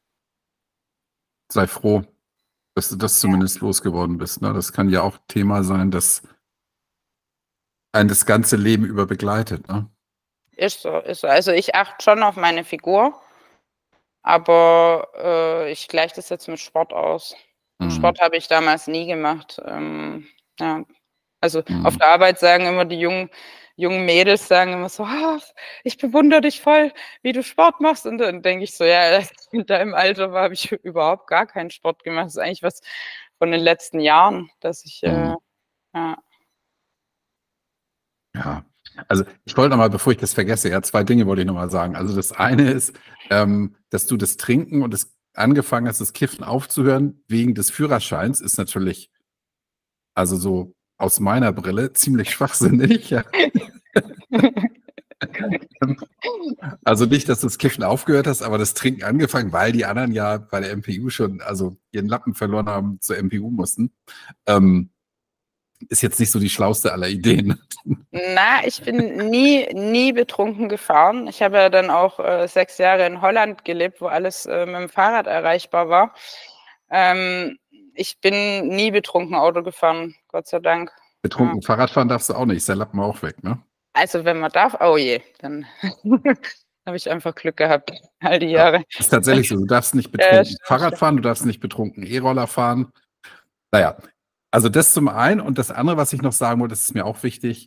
Sei froh, dass du das ja, zumindest losgeworden bist, ne? Das kann ja auch Thema sein, das einen das ganze Leben über begleitet, ne? ist so, ist so. Also, ich achte schon auf meine Figur, aber, ich gleiche das jetzt mit Sport aus. Und Mhm. Sport habe ich damals nie gemacht. Ja. Also, auf Mhm. der Arbeit sagen immer die jungen Mädels sagen immer so: „Ach, ich bewundere dich voll, wie du Sport machst.“ Und dann denke ich so: „Ja, als ich in deinem Alter war, habe ich überhaupt gar keinen Sport gemacht.“ Das ist eigentlich was von den letzten Jahren, dass ich, Mhm. ja, Ja. Also, ich wollte noch mal, bevor ich das vergesse, ja, 2 Dinge wollte ich noch mal sagen. Also, das eine ist, dass du das Trinken und das angefangen hast, das Kiffen aufzuhören wegen des Führerscheins, ist natürlich, also so aus meiner Brille, ziemlich schwachsinnig. Ja. Also nicht, dass du das Kiffen aufgehört hast, aber das Trinken angefangen, weil die anderen ja bei der MPU schon, also ihren Lappen verloren haben, zur MPU mussten. Ist jetzt nicht so die schlauste aller Ideen. Na, ich bin nie betrunken gefahren. Ich habe ja dann auch 6 Jahre in Holland gelebt, wo alles mit dem Fahrrad erreichbar war. Ich bin nie betrunken Auto gefahren, Gott sei Dank. Betrunken Fahrradfahren darfst du auch nicht, ist der Lappen auch weg, ne? Also wenn man darf, oh je, dann habe ich einfach Glück gehabt, all die Jahre. Ja, ist tatsächlich so, du darfst nicht betrunken Fahrrad fahren, du darfst nicht betrunken E-Roller fahren. Naja, also das zum einen, und das andere, was ich noch sagen wollte, das ist mir auch wichtig,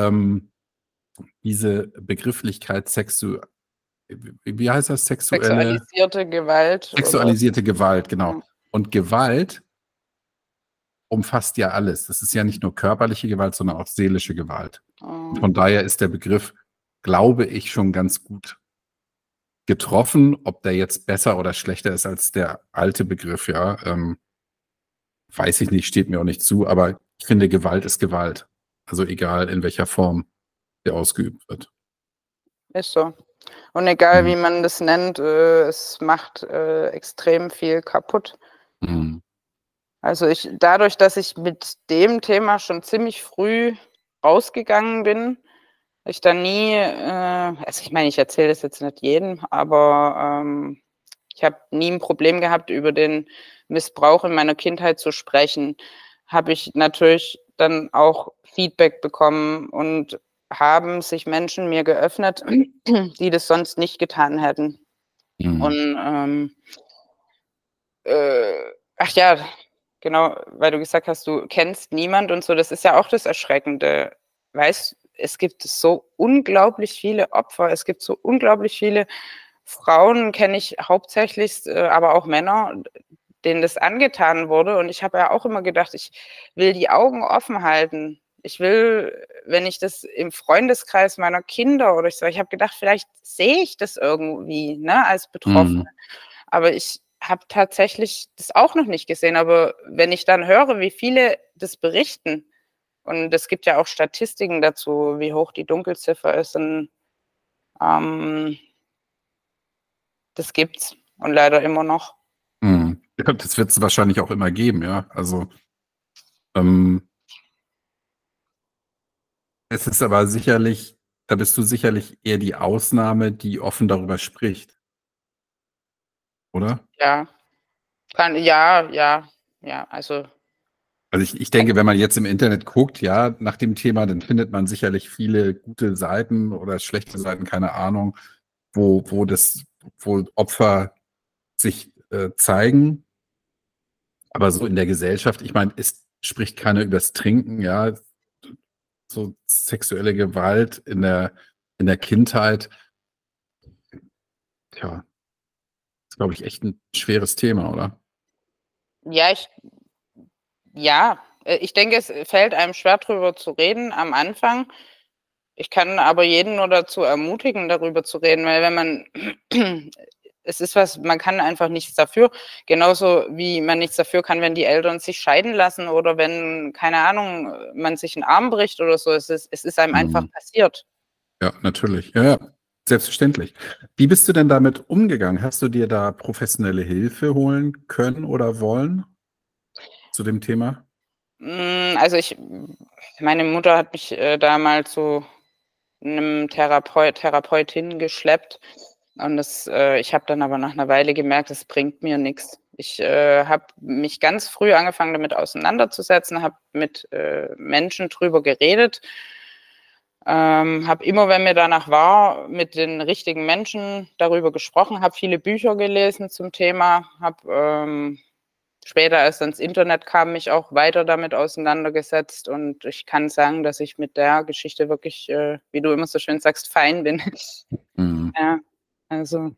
diese Begrifflichkeit wie heißt das? Sexualisierte Gewalt. Sexualisierte Gewalt, genau. Ja. Und Gewalt umfasst ja alles. Das ist ja nicht nur körperliche Gewalt, sondern auch seelische Gewalt. Und von daher ist der Begriff, glaube ich, schon ganz gut getroffen. Ob der jetzt besser oder schlechter ist als der alte Begriff, ja, weiß ich nicht, steht mir auch nicht zu. Aber ich finde, Gewalt ist Gewalt. Also egal, in welcher Form der ausgeübt wird. Ist so. Und egal, wie man das nennt, es macht extrem viel kaputt. Mhm. Also dadurch, dass ich mit dem Thema schon ziemlich früh rausgegangen bin, ich dann nie, also ich meine, ich erzähle das jetzt nicht jedem, aber ich habe nie ein Problem gehabt, über den Missbrauch in meiner Kindheit zu sprechen. Habe ich natürlich dann auch Feedback bekommen und haben sich Menschen mir geöffnet, die das sonst nicht getan hätten. Mhm. Und ach ja, genau, weil du gesagt hast, du kennst niemand und so, das ist ja auch das Erschreckende. Weißt, es gibt so unglaublich viele Opfer, es gibt so unglaublich viele Frauen, kenne ich hauptsächlich, aber auch Männer, denen das angetan wurde. Und ich habe ja auch immer gedacht, ich will die Augen offen halten. Ich will, wenn ich das im Freundeskreis meiner Kinder oder ich habe gedacht, vielleicht sehe ich das irgendwie, ne, als Betroffene. Aber ich habe tatsächlich das auch noch nicht gesehen. Aber wenn ich dann höre, wie viele das berichten, und es gibt ja auch Statistiken dazu, wie hoch die Dunkelziffer ist, und das gibt's und leider immer noch. Ja, das wird es wahrscheinlich auch immer geben, ja. Also es ist aber sicherlich, da bist du sicherlich eher die Ausnahme, die offen darüber spricht. Oder? Ja, ja, also Also ich denke, wenn man jetzt im Internet guckt, ja, nach dem Thema, dann findet man sicherlich viele gute Seiten oder schlechte Seiten, keine Ahnung, wo Opfer sich zeigen. Aber so in der Gesellschaft, ich meine, es spricht keiner übers Trinken, ja, so sexuelle Gewalt in der Kindheit. Tja, ist, glaube ich, echt ein schweres Thema, oder? Ich denke, es fällt einem schwer, drüber zu reden am Anfang. Ich kann aber jeden nur dazu ermutigen, darüber zu reden, weil wenn man es ist was, man kann einfach nichts dafür. Genauso wie man nichts dafür kann, wenn die Eltern sich scheiden lassen oder wenn, keine Ahnung, man sich einen Arm bricht oder so. Es ist einem einfach passiert. Ja, natürlich. Ja, selbstverständlich. Wie bist du denn damit umgegangen? Hast du dir da professionelle Hilfe holen können oder wollen zu dem Thema? Also meine Mutter hat mich damals zu einem Therapeutin geschleppt. Und ich habe dann aber nach einer Weile gemerkt, das bringt mir nichts. Ich habe mich ganz früh angefangen, damit auseinanderzusetzen, habe mit Menschen drüber geredet, habe immer, wenn mir danach war, mit den richtigen Menschen darüber gesprochen, habe viele Bücher gelesen zum Thema, habe später, als dann ins Internet kam, mich auch weiter damit auseinandergesetzt. Und ich kann sagen, dass ich mit der Geschichte wirklich, wie du immer so schön sagst, fein bin. Ja, also.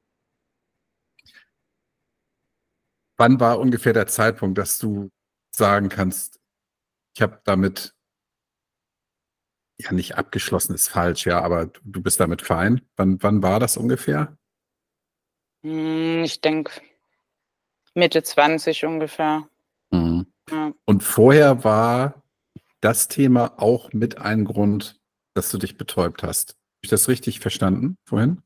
Wann war ungefähr der Zeitpunkt, dass du sagen kannst, ich habe damit, ja, nicht abgeschlossen ist falsch, ja, aber du bist damit fein? Wann war das ungefähr? Ich denke Mitte 20 ungefähr. Mhm. Ja. Und vorher war das Thema auch mit ein Grund, dass du dich betäubt hast. Habe ich das richtig verstanden vorhin?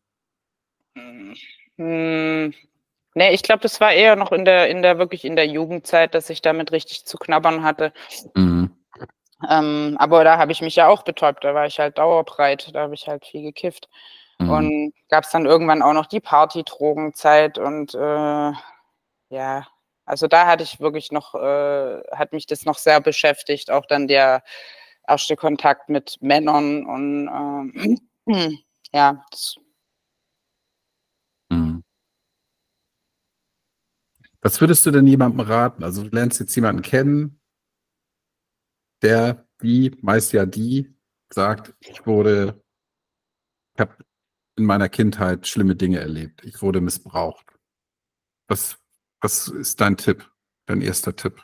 Hm, nee, ich glaube, das war eher noch wirklich in der Jugendzeit, dass ich damit richtig zu knabbern hatte. Mhm. Aber da habe ich mich ja auch betäubt, da war ich halt dauerbreit, da habe ich halt viel gekifft. Mhm. Und gab es dann irgendwann auch noch die Partydrogenzeit und ja, also da hatte ich wirklich noch, hat mich das noch sehr beschäftigt, auch dann der erste Kontakt mit Männern und ja, Mhm. Was würdest du denn jemandem raten? Also du lernst jetzt jemanden kennen, meist ja die, sagt, ich habe in meiner Kindheit schlimme Dinge erlebt. Ich wurde missbraucht. Was, was ist dein Tipp, dein erster Tipp?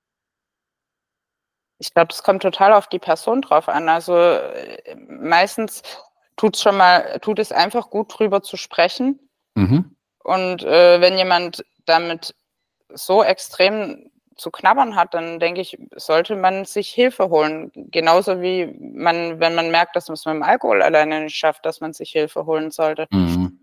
ich glaube, das kommt total auf die Person drauf an. Also meistens tut es einfach gut, drüber zu sprechen. Mhm. Und wenn jemand damit so extrem zu knabbern hat, dann denke ich, sollte man sich Hilfe holen. Genauso wie wenn man merkt, dass man es mit dem Alkohol alleine nicht schafft, dass man sich Hilfe holen sollte. Mhm.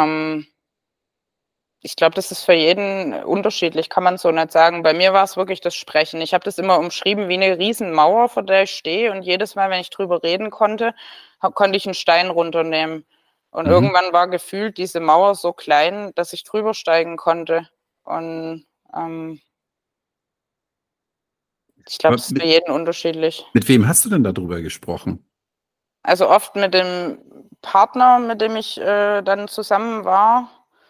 Ich glaube, das ist für jeden unterschiedlich, kann man so nicht sagen. Bei mir war es wirklich das Sprechen. Ich habe das immer umschrieben wie eine Riesenmauer, vor der ich stehe. Und jedes Mal, wenn ich drüber reden konnte, konnte ich einen Stein runternehmen. Und Mhm. irgendwann war gefühlt diese Mauer so klein, dass ich drüber steigen konnte. Und ich glaube, das ist für jeden unterschiedlich. Mit wem hast du denn darüber gesprochen? Also oft mit dem Partner, mit dem ich dann zusammen war,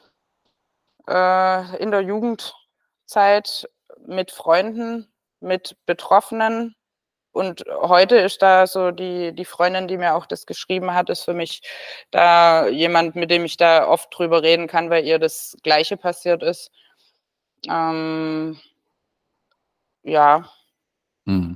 in der Jugendzeit, mit Freunden, mit Betroffenen. Und heute ist da so die Freundin, die mir auch das geschrieben hat, ist für mich da jemand, mit dem ich da oft drüber reden kann, weil ihr das Gleiche passiert ist. Ja. Mhm.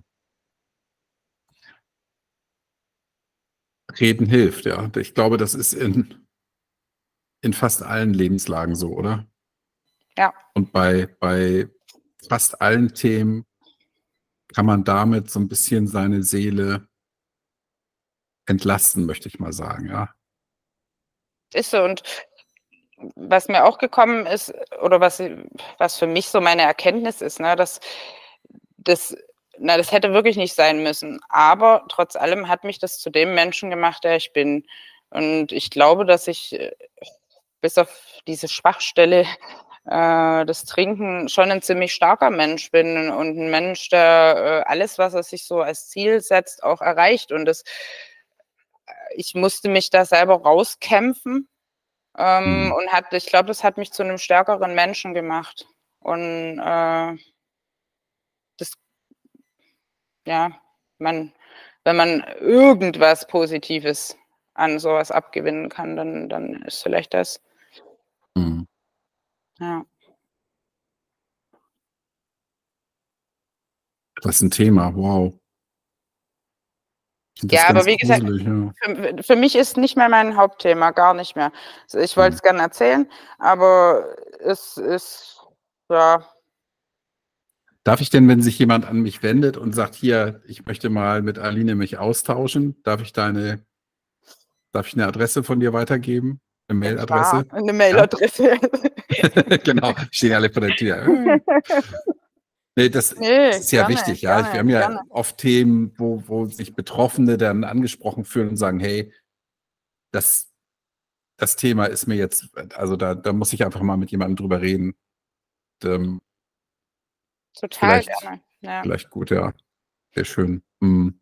Reden hilft, ja. Ich glaube, das ist in fast allen Lebenslagen so, oder? Ja. Und bei fast allen Themen kann man damit so ein bisschen seine Seele entlasten, möchte ich mal sagen, ja. Ist so. Und was mir auch gekommen ist oder was für mich so meine Erkenntnis ist, ne, dass das das hätte wirklich nicht sein müssen. Aber trotz allem hat mich das zu dem Menschen gemacht, der ich bin. Und ich glaube, dass ich bis auf diese Schwachstelle, das Trinken, schon ein ziemlich starker Mensch bin und ein Mensch, der alles, was er sich so als Ziel setzt, auch erreicht. Und ich musste mich da selber rauskämpfen. Mhm. Und ich glaube, das hat mich zu einem stärkeren Menschen gemacht. Und das, ja, wenn man irgendwas Positives an sowas abgewinnen kann, dann ist vielleicht das. Mhm. Ja. Das ist ein Thema, wow. Ich finde das Ja, aber ganz wie gesagt, gruselig, ja. für mich ist nicht mehr mein Hauptthema, gar nicht mehr. Also ich wollte Mhm. es gerne erzählen, aber es ist, ja, Darf ich denn, wenn sich jemand an mich wendet und sagt: „Hier, ich möchte mal mit Aline mich austauschen“, darf ich eine Adresse von dir weitergeben? Eine ja klar, Mailadresse? eine Ja? Mailadresse. Genau, stehen alle vor der Tür. Ne, das Ne, ist ja gerne, wichtig, ja. Wir gerne, haben ja gerne. oft Themen, wo sich Betroffene dann angesprochen fühlen und sagen: „Hey, das das Thema ist mir jetzt also, da muss ich einfach mal mit jemandem drüber reden.“ Ähm, Total vielleicht gerne, ja. vielleicht gut, ja. Sehr schön. Mhm.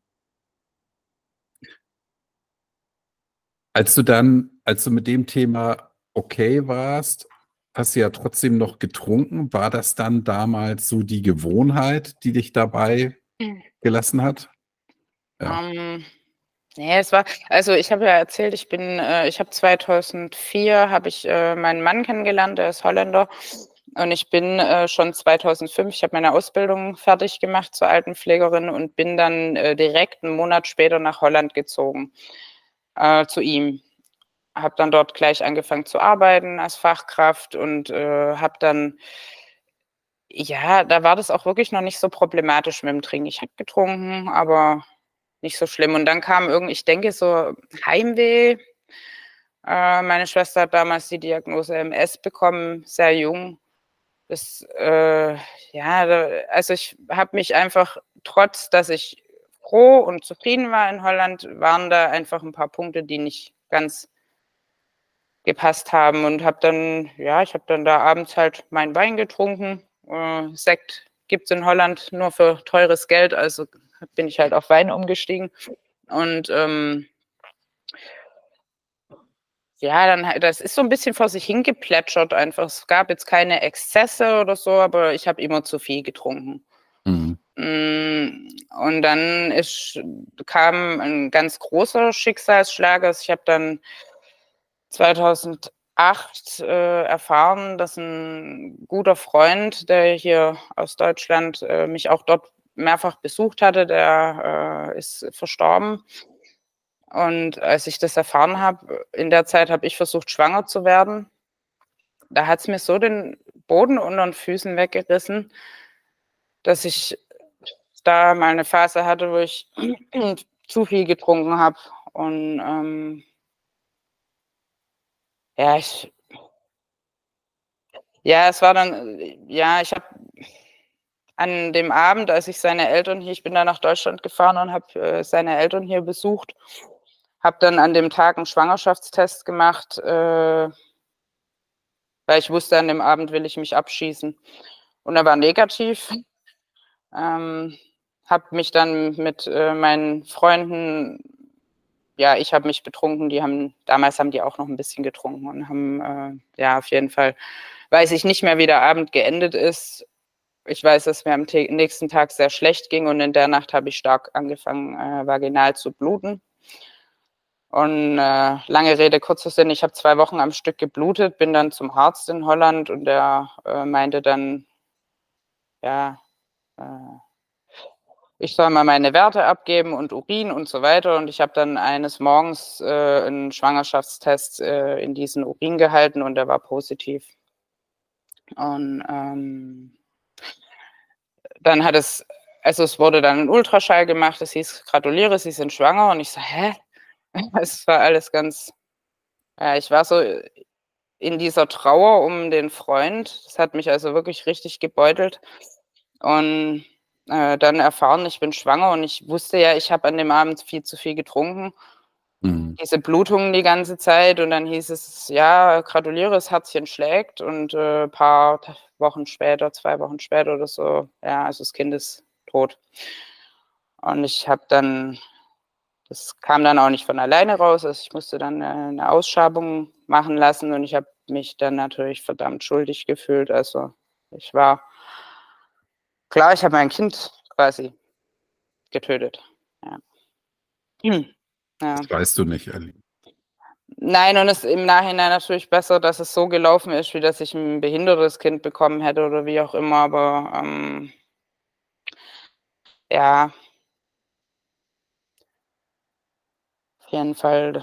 Als du mit dem Thema okay warst, hast du ja trotzdem noch getrunken. War das dann damals so die Gewohnheit, die dich dabei gelassen hat? Ja. Ähm, ne, ich habe ja erzählt, ich habe 2004 habe ich, meinen Mann kennengelernt, der ist Holländer. Und ich bin, schon 2005 ich habe meine Ausbildung fertig gemacht zur Altenpflegerin und bin dann, direkt 'n Monat später nach Holland gezogen, zu ihm. Habe dann dort gleich angefangen zu arbeiten als Fachkraft und, habe dann Ja, da war das auch wirklich noch nicht so problematisch mit dem Trinken. Ich habe getrunken, aber nicht so schlimm. Und dann kam ich denke, so Heimweh. Meine Schwester hat damals die Diagnose MS bekommen, sehr jung. Also ich habe mich einfach, trotz dass ich froh und zufrieden war in Holland, waren da einfach ein paar Punkte, die nicht ganz gepasst haben, und ich habe dann da abends halt meinen Wein getrunken. Sekt gibt's in Holland nur für teures Geld, also bin ich halt auf Wein umgestiegen. Und das ist so ein bisschen vor sich hingeplätschert einfach. Es gab jetzt keine Exzesse oder so, aber ich habe immer zu viel getrunken. Mhm. Und dann kam ein ganz großer Schicksalsschlag. Also ich habe dann 2008 erfahren, dass ein guter Freund, der hier aus Deutschland mich auch dort mehrfach besucht hatte, der ist verstorben. Und als ich das erfahren habe, in der Zeit habe ich versucht, schwanger zu werden. Da hat es mir so den Boden unter den Füßen weggerissen, dass ich da mal eine Phase hatte, wo ich zu viel getrunken habe. Und ja, es war dann, ich habe an dem Abend, als ich bin dann nach Deutschland gefahren und habe seine Eltern hier besucht, habe dann an dem Tag einen Schwangerschaftstest gemacht, weil ich wusste, an dem Abend will ich mich abschießen. Und er war negativ. Habe mich dann mit meinen Freunden, ich habe mich betrunken, damals haben die auch noch ein bisschen getrunken und haben, auf jeden Fall, weiß ich nicht mehr, wie der Abend geendet ist. Ich weiß, dass mir am nächsten Tag sehr schlecht ging, und in der Nacht habe ich stark angefangen, vaginal zu bluten. Und lange Rede, kurzer Sinn, ich habe 2 Wochen am Stück geblutet, bin dann zum Arzt in Holland, und der meinte dann, ja, ich soll mal meine Werte abgeben und Urin und so weiter. Und ich habe dann eines Morgens einen Schwangerschaftstest in diesen Urin gehalten, und der war positiv. Und dann es wurde dann ein Ultraschall gemacht, es hieß: Gratuliere, Sie sind schwanger. Und ich so: Hä? Es war alles ich war so in dieser Trauer um den Freund. Das hat mich also wirklich richtig gebeutelt. Und dann erfahren, ich bin schwanger, und ich wusste ja, ich habe an dem Abend viel zu viel getrunken. Mhm. Diese Blutungen die ganze Zeit, und dann hieß es: Ja, gratuliere, das Herzchen schlägt. Und paar Wochen später, 2 Wochen später oder so, also das Kind ist tot. Und das kam dann auch nicht von alleine raus. Also ich musste dann 'ne Ausschabung machen lassen, und ich habe mich dann natürlich verdammt schuldig gefühlt. Also, ich war klar, ich habe mein Kind quasi getötet. Ja. Ja. Das weißt du nicht, Elli. Nein, und es ist im Nachhinein natürlich besser, dass es so gelaufen ist, wie dass ich ein behindertes Kind bekommen hätte oder wie auch immer, aber ja, auf jeden Fall,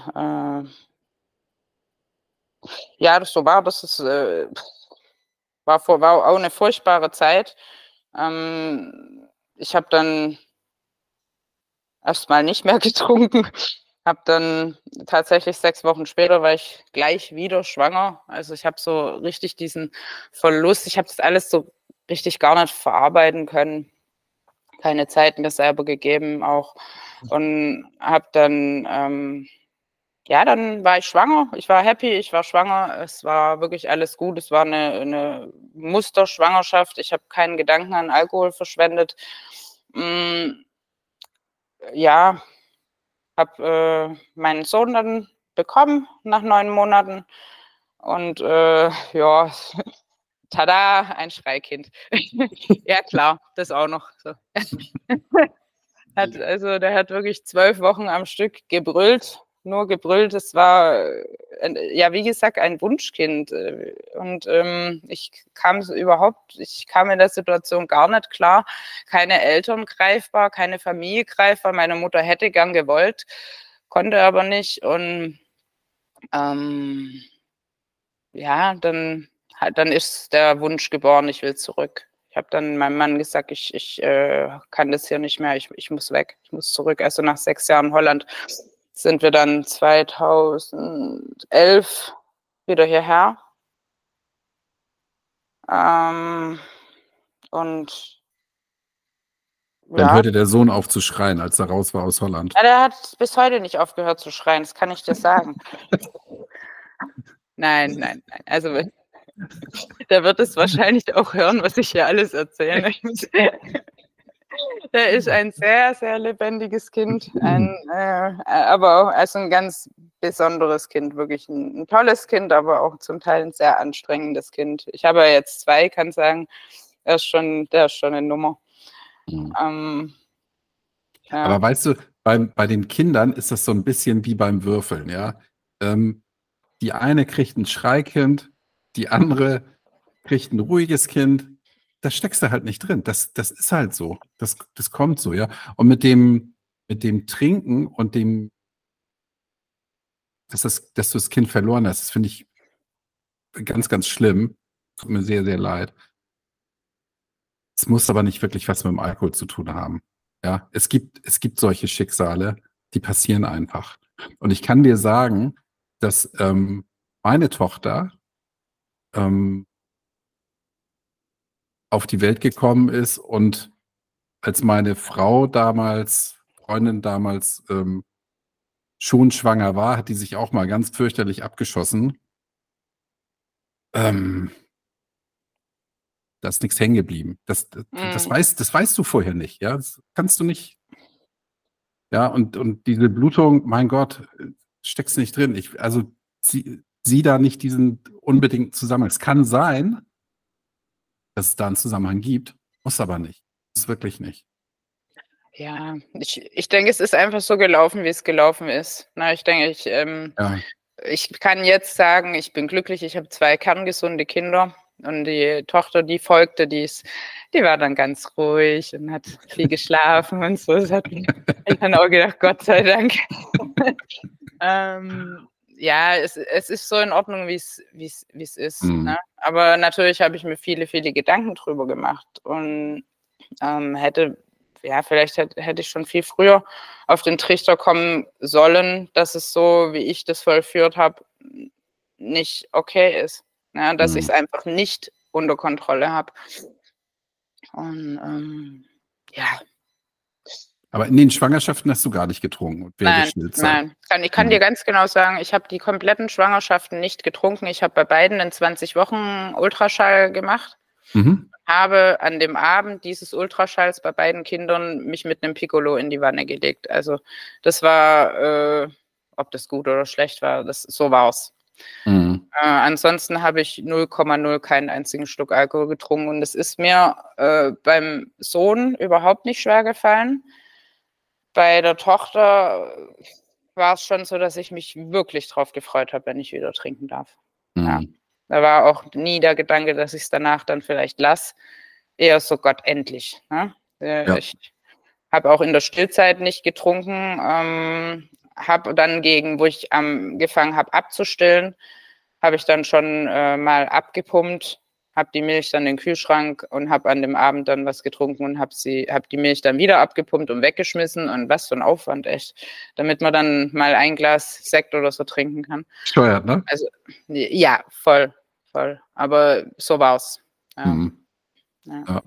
das so war. War auch 'ne furchtbare Zeit. Ich habe dann erst mal nicht mehr getrunken, habe dann tatsächlich 6 Wochen später war ich gleich wieder schwanger. Also, ich habe so richtig diesen Verlust, ich habe das alles so richtig gar nicht verarbeiten können, keine Zeit mir selber gegeben auch, und habe dann dann war ich schwanger. Ich war happy, ich war schwanger. Es war wirklich alles gut. Es war eine Musterschwangerschaft. Ich habe keinen Gedanken an Alkohol verschwendet. Hm, ja, habe meinen Sohn dann bekommen nach 9 Monaten, und tada, ein Schreikind. Ja klar, das auch noch so. Der hat wirklich 12 Wochen am Stück gebrüllt, nur gebrüllt. Es war, wie gesagt, ein Wunschkind. Und ich kam in der Situation gar nicht klar. Keine Eltern greifbar, keine Familie greifbar. Meine Mutter hätte gern gewollt, konnte aber nicht. Und dann ist der Wunsch geboren, ich will zurück. Ich habe dann meinem Mann gesagt, ich kann das hier nicht mehr, ich muss weg, ich muss zurück. Also nach 6 Jahren Holland sind wir dann 2011 wieder hierher. Und Dann ja, hörte der Sohn auf zu schreien, als er raus war aus Holland. der hat bis heute nicht aufgehört zu schreien, das kann ich dir sagen. Nein. Also der wird es wahrscheinlich auch hören, was ich hier alles erzähle. Der ist ein sehr, sehr lebendiges Kind, aber auch also ein ganz besonderes Kind, wirklich ein tolles Kind, aber auch zum Teil ein sehr anstrengendes Kind. Ich habe ja jetzt 2, kann sagen, der ist schon eine Nummer. Mhm. Ja. Aber weißt du, bei den Kindern ist das so ein bisschen wie beim Würfeln, ja. Die eine kriegt ein Schreikind, die andere kriegt ein ruhiges Kind. Da steckst du halt nicht drin. Das ist halt so. Das kommt so, ja. Und mit dem Trinken und dem, dass du das Kind verloren hast, das finde ich ganz, ganz schlimm. Tut mir sehr, sehr leid. Es muss aber nicht wirklich was mit dem Alkohol zu tun haben. Ja, es gibt solche Schicksale, die passieren einfach. Und ich kann dir sagen, dass meine Tochter auf die Welt gekommen ist und als meine Freundin damals schon schwanger war, hat die sich auch mal ganz fürchterlich abgeschossen. Da ist nichts hängen geblieben. Das weißt du vorher nicht, ja. Das kannst du nicht. Ja, und diese Blutung, mein Gott, steckst nicht drin. Also sieh da nicht diesen unbedingten Zusammenhang. Es kann sein, dass es da einen Zusammenhang gibt, muss aber nicht. Ist wirklich nicht. Ja, ich denke, es ist einfach so gelaufen, wie es gelaufen ist. Na, ich denke, ich kann jetzt sagen, ich bin glücklich, ich habe 2 kerngesunde Kinder und die Tochter, die folgte, die war dann ganz ruhig und hat viel geschlafen und so. Das hat ich dann auch gedacht, Gott sei Dank. Ja, es ist so in Ordnung, wie es ist. Ne? Aber natürlich habe ich mir viele, viele Gedanken drüber gemacht und vielleicht hätte ich schon viel früher auf den Trichter kommen sollen, dass es so, wie ich das vollführt habe, nicht okay ist. Ne? Dass ich es einfach nicht unter Kontrolle habe. Und ja. Aber in den Schwangerschaften hast du gar nicht getrunken während der Stillzeit? Nein. Ich kann dir ganz genau sagen, ich habe die kompletten Schwangerschaften nicht getrunken. Ich habe bei beiden einen 20 Wochen Ultraschall gemacht. Habe an dem Abend dieses Ultraschalls bei beiden Kindern mich mit einem Piccolo in die Wanne gelegt. Also das war, ob das gut oder schlecht war, so war's. Ansonsten habe ich 0,0 keinen einzigen Schluck Alkohol getrunken und es ist mir beim Sohn überhaupt nicht schwer gefallen. Bei der Tochter war es schon so, dass ich mich wirklich drauf gefreut habe, wenn ich wieder trinken darf. Ja. Da war auch nie der Gedanke, dass ich es danach dann vielleicht lasse. Eher so, Gott, endlich. Ne? Ja. Ich habe auch in der Stillzeit nicht getrunken, habe dann wo ich angefangen habe abzustillen, habe ich dann schon mal abgepumpt, habe die Milch dann in den Kühlschrank und habe an dem Abend dann was getrunken und habe die Milch dann wieder abgepumpt und weggeschmissen und was für ein Aufwand, echt, damit man dann mal ein Glas Sekt oder so trinken kann. Steuert, ne? Also ja, voll. Aber so war's. Ja. Ja.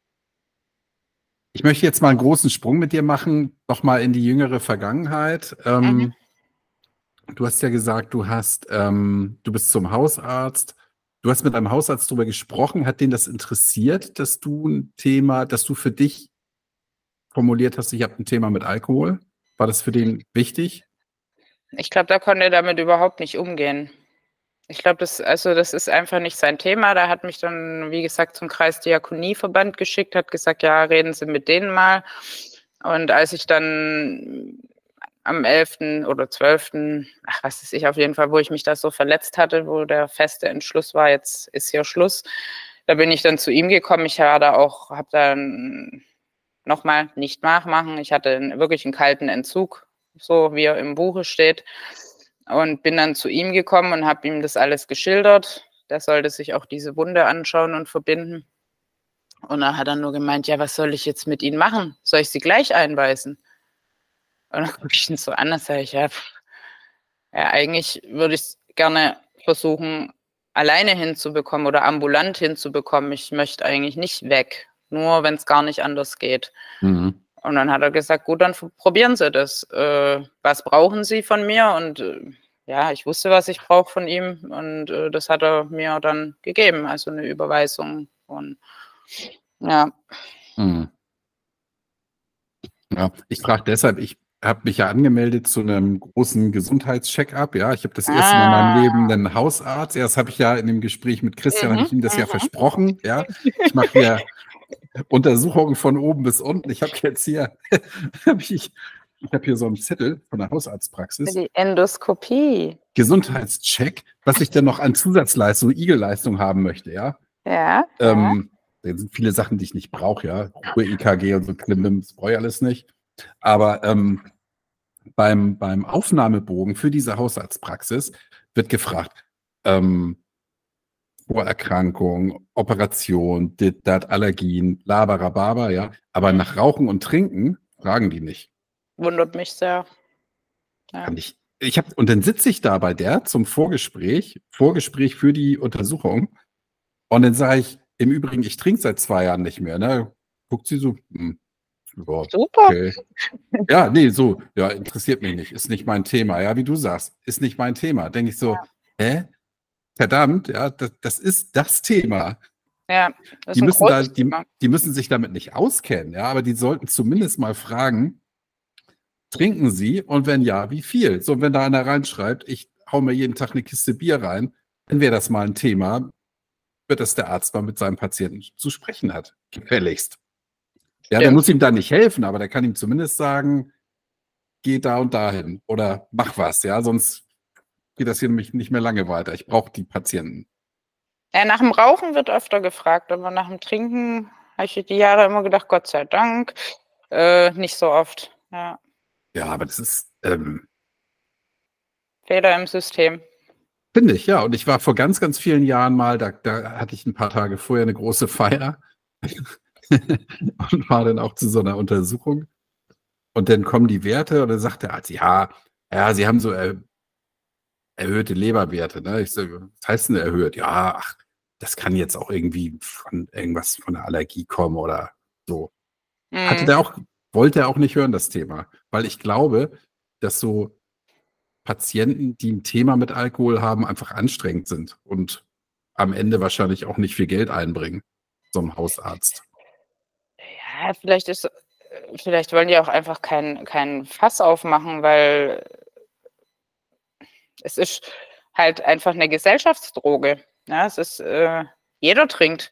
Ich möchte jetzt mal einen großen Sprung mit dir machen, noch mal in die jüngere Vergangenheit. Du hast ja gesagt, du bist zum Hausarzt. Du hast mit einem Hausarzt darüber gesprochen. Hat den das interessiert, dass du für dich formuliert hast, ich habe ein Thema mit Alkohol? War das für den wichtig? Ich glaube, da konnte er damit überhaupt nicht umgehen. Ich glaube, das ist einfach nicht sein Thema. Da hat mich dann, wie gesagt, zum Kreisdiakonieverband geschickt, hat gesagt, ja, reden Sie mit denen mal. Und als ich dann am 11. oder 12., was weiß ich, auf jeden Fall, wo ich mich da so verletzt hatte, wo der feste Entschluss war, jetzt ist hier Schluss, da bin ich dann zu ihm gekommen. Ich habe dann nochmal nicht nachmachen. Ich hatte wirklich einen kalten Entzug, so wie er im Buche steht. Und bin dann zu ihm gekommen und habe ihm das alles geschildert. Der sollte sich auch diese Wunde anschauen und verbinden. Und dann hat er nur gemeint, ja, was soll ich jetzt mit Ihnen machen? Soll ich Sie gleich einweisen? Und dann gucke ich ihn so an, dann sage ich, ja, eigentlich würde ich es gerne versuchen, alleine hinzubekommen oder ambulant hinzubekommen. Ich möchte eigentlich nicht weg, nur wenn es gar nicht anders geht. Mhm. Und dann hat er gesagt, gut, dann probieren Sie das. Was brauchen Sie von mir? Und ja, ich wusste, was ich brauche von ihm. Und das hat er mir dann gegeben, also eine Überweisung. Und ja. Mhm. Ja, ich frage deshalb, ich habe mich ja angemeldet zu einem großen Gesundheitscheck-up. Ja, ich habe das erste Mal in meinem Leben einen Hausarzt. Ja, das habe ich ja in dem Gespräch mit Christian, habe ich ihm das ja versprochen. Ja, ich mache hier Untersuchungen von oben bis unten. Ich habe jetzt hier, ich habe hier so einen Zettel von der Hausarztpraxis. Die Endoskopie. Gesundheitscheck, was ich denn noch an Zusatzleistung, Igelleistung haben möchte, ja. Ja. Da sind viele Sachen, die ich nicht brauche, ja. Ruhe-EKG und so Klimbim, das brauche ich alles nicht. Aber beim Aufnahmebogen für diese Hausarztpraxis wird gefragt, Vorerkrankung, Operation, dit, dat, Allergien, Labarababa, ja. Aber nach Rauchen und Trinken fragen die nicht. Wundert mich sehr. Ja. Und dann sitze ich da bei der zum Vorgespräch für die Untersuchung. Und dann sage ich, im Übrigen, ich trinke seit 2 Jahren nicht mehr. Ne? Guckt sie so, ja, Super. okay. Ja, nee, so, ja, interessiert mich nicht, ist nicht mein Thema. Ja, wie du sagst, ist nicht mein Thema. Denke ich so, hä? Verdammt, ja, das ist das Thema. Ja, das Die ist ein müssen großes Thema. die müssen sich damit nicht auskennen, ja, aber die sollten zumindest mal fragen, trinken Sie und wenn ja, wie viel? So, wenn da einer reinschreibt, ich hau mir jeden Tag eine Kiste Bier rein, dann wäre das mal ein Thema, über das der Arzt mal mit seinem Patienten zu sprechen hat. Gefälligst. Ja, der muss ihm da nicht helfen, aber der kann ihm zumindest sagen, geh da und dahin oder mach was, ja, sonst geht das hier nämlich nicht mehr lange weiter. Ich brauche die Patienten. Ja, nach dem Rauchen wird öfter gefragt, aber nach dem Trinken habe ich die Jahre immer gedacht, Gott sei Dank, nicht so oft. Ja. Ja, aber das ist, Fehler im System. finde ich, ja. Und ich war vor ganz, ganz vielen Jahren mal, da hatte ich ein paar Tage vorher eine große Feier und war dann auch zu so einer Untersuchung. Und dann kommen die Werte und dann sagt der Arzt, ja, Sie haben so erhöhte Leberwerte. Ne? Ich so, was heißt denn erhöht? Ja, ach, das kann jetzt auch irgendwie von irgendwas von der Allergie kommen oder so. Wollte er auch nicht hören, das Thema. Weil ich glaube, dass so Patienten, die ein Thema mit Alkohol haben, einfach anstrengend sind und am Ende wahrscheinlich auch nicht viel Geld einbringen, so ein Hausarzt. Ja, vielleicht wollen die auch einfach kein Fass aufmachen, weil es ist halt einfach eine Gesellschaftsdroge. Ja, es ist, jeder trinkt.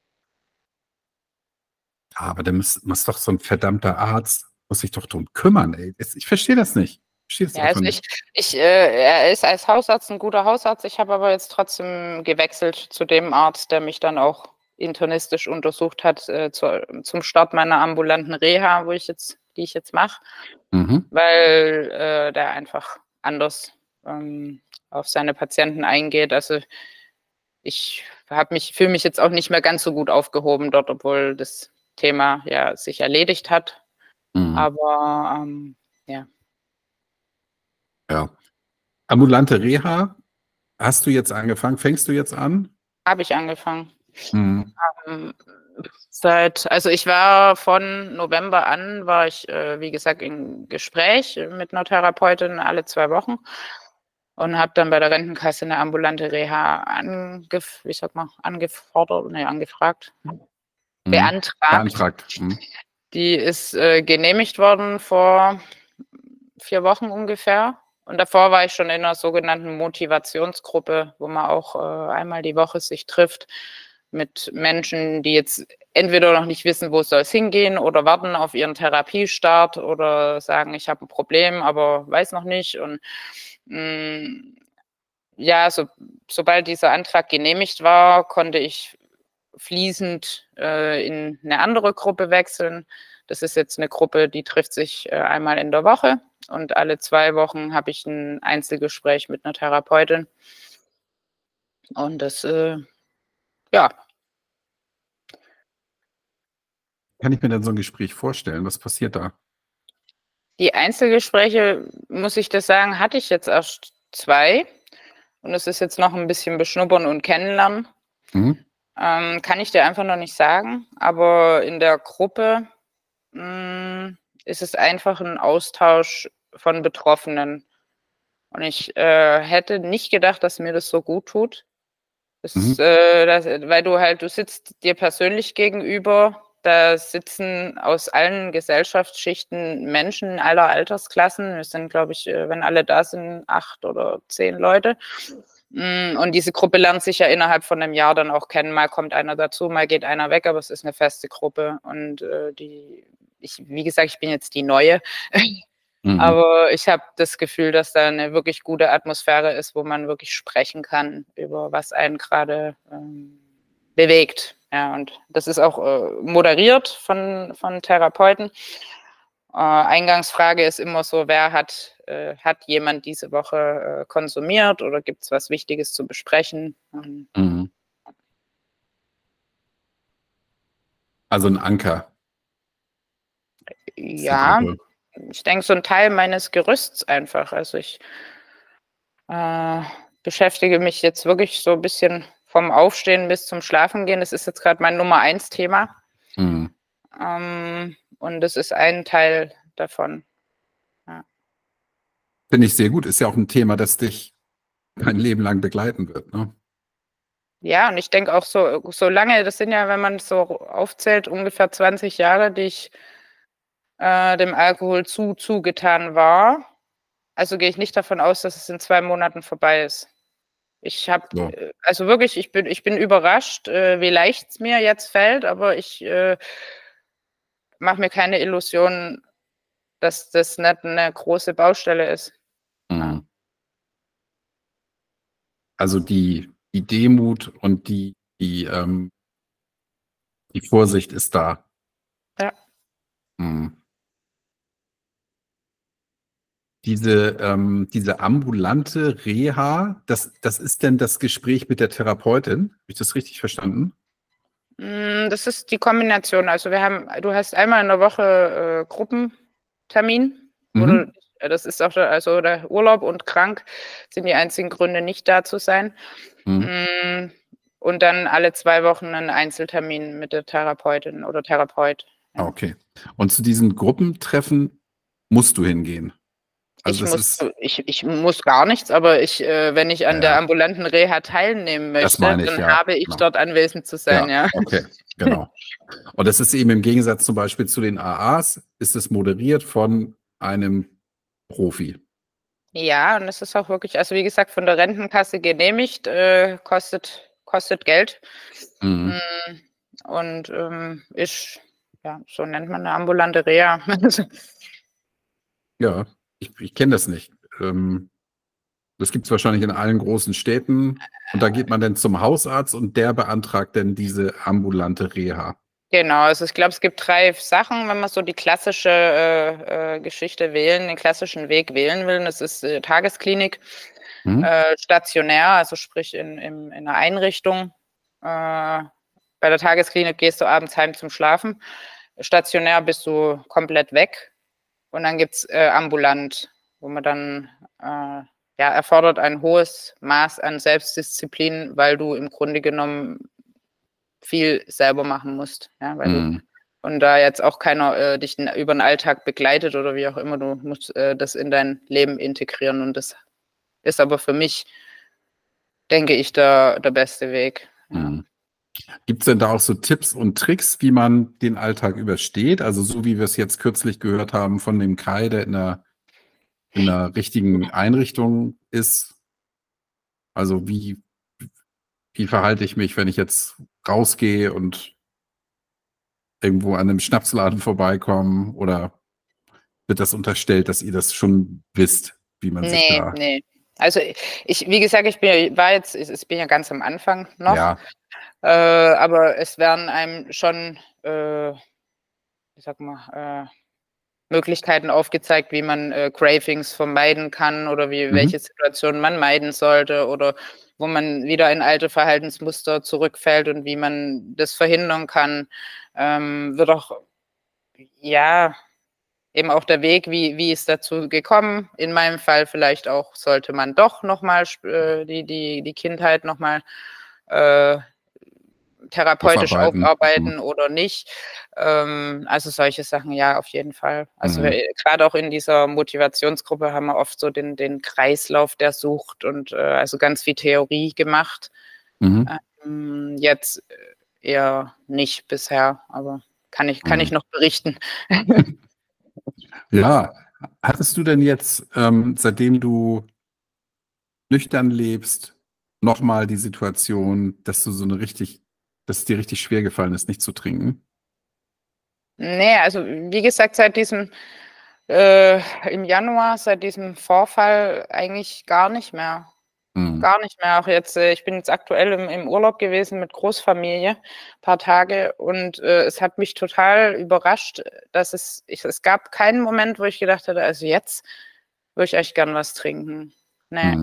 Ja, aber da muss doch so ein verdammter Arzt, muss sich doch drum kümmern, ey. Ich verstehe das nicht. Ja, also er ist als Hausarzt ein guter Hausarzt. Ich habe aber jetzt trotzdem gewechselt zu dem Arzt, der mich dann auch internistisch untersucht hat, zum Start meiner ambulanten Reha, die ich jetzt mache, weil der einfach anders auf seine Patienten eingeht. Also ich fühle mich jetzt auch nicht mehr ganz so gut aufgehoben dort, obwohl das Thema ja sich erledigt hat. Aber ja. Ja. Ambulante Reha, hast du jetzt angefangen? Fängst du jetzt an? Habe ich angefangen. Also ich war von November an, war ich, wie gesagt, im Gespräch mit einer Therapeutin alle 2 Wochen und habe dann bei der Rentenkasse eine ambulante Reha beantragt. Die ist genehmigt worden vor 4 Wochen ungefähr. Und davor war ich schon in einer sogenannten Motivationsgruppe, wo man auch einmal die Woche sich trifft mit Menschen, die jetzt entweder noch nicht wissen, wo soll es hingehen oder warten auf ihren Therapiestart oder sagen, ich habe ein Problem, aber weiß noch nicht. Und ja, sobald dieser Antrag genehmigt war, konnte ich fließend in eine andere Gruppe wechseln. Das ist jetzt eine Gruppe, die trifft sich einmal in der Woche und alle 2 Wochen habe ich ein Einzelgespräch mit einer Therapeutin. Und das, ja. kann ich mir denn so ein Gespräch vorstellen? Was passiert da? Die Einzelgespräche, muss ich das sagen, hatte ich jetzt erst 2. Und es ist jetzt noch ein bisschen beschnuppern und kennenlernen. Mhm. Kann ich dir einfach noch nicht sagen. Aber in der Gruppe ist es einfach ein Austausch von Betroffenen. Und ich hätte nicht gedacht, dass mir das so gut tut. Mhm. Weil du sitzt dir persönlich gegenüber, da sitzen aus allen Gesellschaftsschichten Menschen aller Altersklassen. Wir sind, glaube ich, wenn alle da sind, 8 oder 10 Leute. Und diese Gruppe lernt sich ja innerhalb von einem Jahr dann auch kennen. Mal kommt einer dazu, mal geht einer weg, aber es ist eine feste Gruppe. Und wie gesagt, ich bin jetzt die Neue. Mhm. Aber ich habe das Gefühl, dass da eine wirklich gute Atmosphäre ist, wo man wirklich sprechen kann über was einen gerade bewegt. Ja, und das ist auch moderiert von Therapeuten. Eingangsfrage ist immer so, hat jemand diese Woche konsumiert oder gibt es was Wichtiges zu besprechen? Mhm. Also ein Anker ist die Ja, Gruppe. ich denke, so ein Teil meines Gerüsts einfach. Also ich beschäftige mich jetzt wirklich so ein bisschen vom Aufstehen bis zum Schlafengehen. Das ist jetzt gerade mein Nummer 1 Thema. Mhm. Und das ist ein Teil davon. Ja. Finde ich sehr gut. Ist ja auch ein Thema, das dich ein Leben lang begleiten wird, ne? Ja, und ich denke auch so lange, das sind ja, wenn man es so aufzählt, ungefähr 20 Jahre, die ich dem Alkohol zugetan war. Also gehe ich nicht davon aus, dass es in 2 Monaten vorbei ist. Ich habe, So. also wirklich, ich bin überrascht, wie leicht es mir jetzt fällt, aber ich mache mir keine Illusionen, dass das nicht eine große Baustelle ist. Ja. Mhm. Also die Demut und die Vorsicht ist da. Ja. Mhm. Diese ambulante Reha, das ist denn das Gespräch mit der Therapeutin? Habe ich das richtig verstanden? Das ist die Kombination. Also du hast einmal in der Woche Gruppentermin, Mhm. das ist auch also der Urlaub und krank sind die einzigen Gründe, nicht da zu sein. Mhm. Mm, Und dann alle 2 Wochen einen Einzeltermin mit der Therapeutin oder Therapeut. Ah, Ja. okay. Und zu diesen Gruppentreffen musst du hingehen. Also Ich das muss, ist, ich muss gar nichts, aber wenn ich ja, an der ja, ambulanten Reha teilnehmen das möchte, meine ich, dann ja, habe ich genau. dort anwesend zu sein, Ja, ja. okay, genau. Und das ist eben im Gegensatz zum Beispiel zu den AAs, ist es moderiert von einem Profi. Ja, und es ist auch wirklich, also wie gesagt, von der Rentenkasse genehmigt, kostet Geld. Mhm. Mm, Und ja, so nennt man eine ambulante Reha. Also, Ja, ich kenne das nicht. Das gibt es wahrscheinlich in allen großen Städten. Und da geht man dann zum Hausarzt und der beantragt dann diese ambulante Reha. genau, also ich glaube, es gibt 3 Sachen, wenn man so die klassische Geschichte den klassischen Weg wählen will. Das ist Tagesklinik, Mhm. stationär, also sprich in einer Einrichtung. Bei der Tagesklinik gehst du abends heim zum Schlafen. Stationär bist du komplett weg. Und dann gibt es ambulant, wo man dann, ja, erfordert ein hohes Maß an Selbstdisziplin, weil du im Grunde genommen viel selber machen musst. Ja, Mhm. und da jetzt auch keiner dich über den Alltag begleitet oder wie auch immer, du musst das in dein Leben integrieren. Und das ist aber für mich, denke ich, der beste Weg. Ja. Mhm. Gibt es denn da auch so Tipps und Tricks, wie man den Alltag übersteht? Also so wie wir es jetzt kürzlich gehört haben von dem Kai, der in einer richtigen Einrichtung ist. Also wie verhalte ich mich, wenn ich jetzt rausgehe und irgendwo an einem Schnapsladen vorbeikomme? Oder wird das unterstellt, dass ihr das schon wisst, wie man sich Nee, da, nee. Also wie gesagt, ich bin ja ganz am Anfang noch, ja, aber es werden einem schon, ich sag mal, Möglichkeiten aufgezeigt, wie man Cravings vermeiden kann oder mhm. welche Situationen man meiden sollte oder wo man wieder in alte Verhaltensmuster zurückfällt und wie man das verhindern kann. Wird auch ja, eben auch der Weg, wie ist dazu gekommen. In meinem Fall vielleicht auch, sollte man doch nochmal die Kindheit nochmal therapeutisch aufarbeiten oder nicht. Also solche Sachen, ja, auf jeden Fall. Also gerade auch in dieser Motivationsgruppe haben wir oft so den Kreislauf der Sucht und also ganz viel Theorie gemacht. Jetzt eher nicht bisher, aber kann ich noch berichten. Ja, hattest du denn jetzt, seitdem du nüchtern lebst, nochmal die Situation, dass du dass es dir richtig schwer gefallen ist, nicht zu trinken? Nee, also wie gesagt, seit diesem im Januar, seit diesem Vorfall eigentlich gar nicht mehr. Gar nicht mehr. Auch jetzt, ich bin jetzt aktuell im Urlaub gewesen mit Großfamilie, paar Tage, und es hat mich total überrascht, dass es gab keinen Moment, wo ich gedacht hätte, also jetzt würde ich echt gern was trinken. Nee.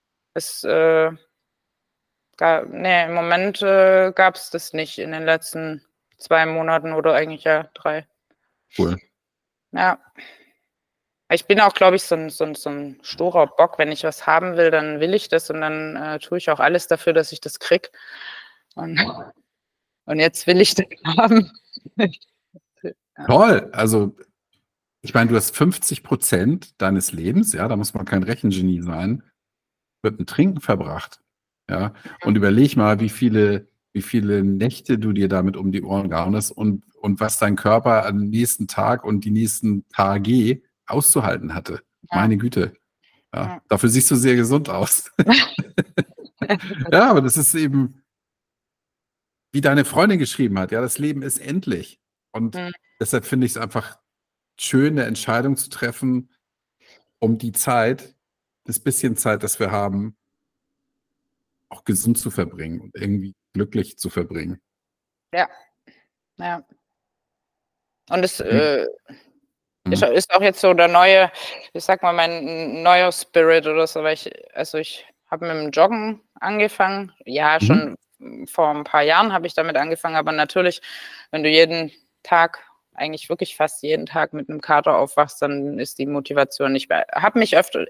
Im Moment gab es das nicht in den letzten 2 Monaten oder eigentlich ja 3. Cool. Ja. Ich bin auch, glaube ich, so ein sturer Bock. Wenn ich was haben will, dann will ich das und dann tue ich auch alles dafür, dass ich das kriege. Und jetzt will ich das haben. Toll. Also, ich meine, du hast 50% deines Lebens, ja, da muss man kein Rechengenie sein, mit dem Trinken verbracht. Ja, und überleg mal, wie viele Nächte du dir damit um die Ohren gehauen hast und was dein Körper am nächsten Tag und die nächsten Tage auszuhalten hatte. Ja. Meine Güte. Ja, dafür siehst du sehr gesund aus. Ja, aber das ist eben, wie deine Freundin geschrieben hat, ja, das Leben ist endlich. Und deshalb finde ich es einfach schön, eine Entscheidung zu treffen, um das bisschen Zeit, das wir haben, auch gesund zu verbringen und irgendwie glücklich zu verbringen. Ja. Ja. Und es ist auch jetzt so der neue, ich sag mal, mein neuer Spirit oder so, weil ich habe mit dem Joggen angefangen. Ja, schon vor ein paar Jahren habe ich damit angefangen, aber natürlich, wenn du jeden Tag, eigentlich wirklich fast jeden Tag mit einem Kater aufwachst, dann ist die Motivation nicht mehr. Habe mich öfter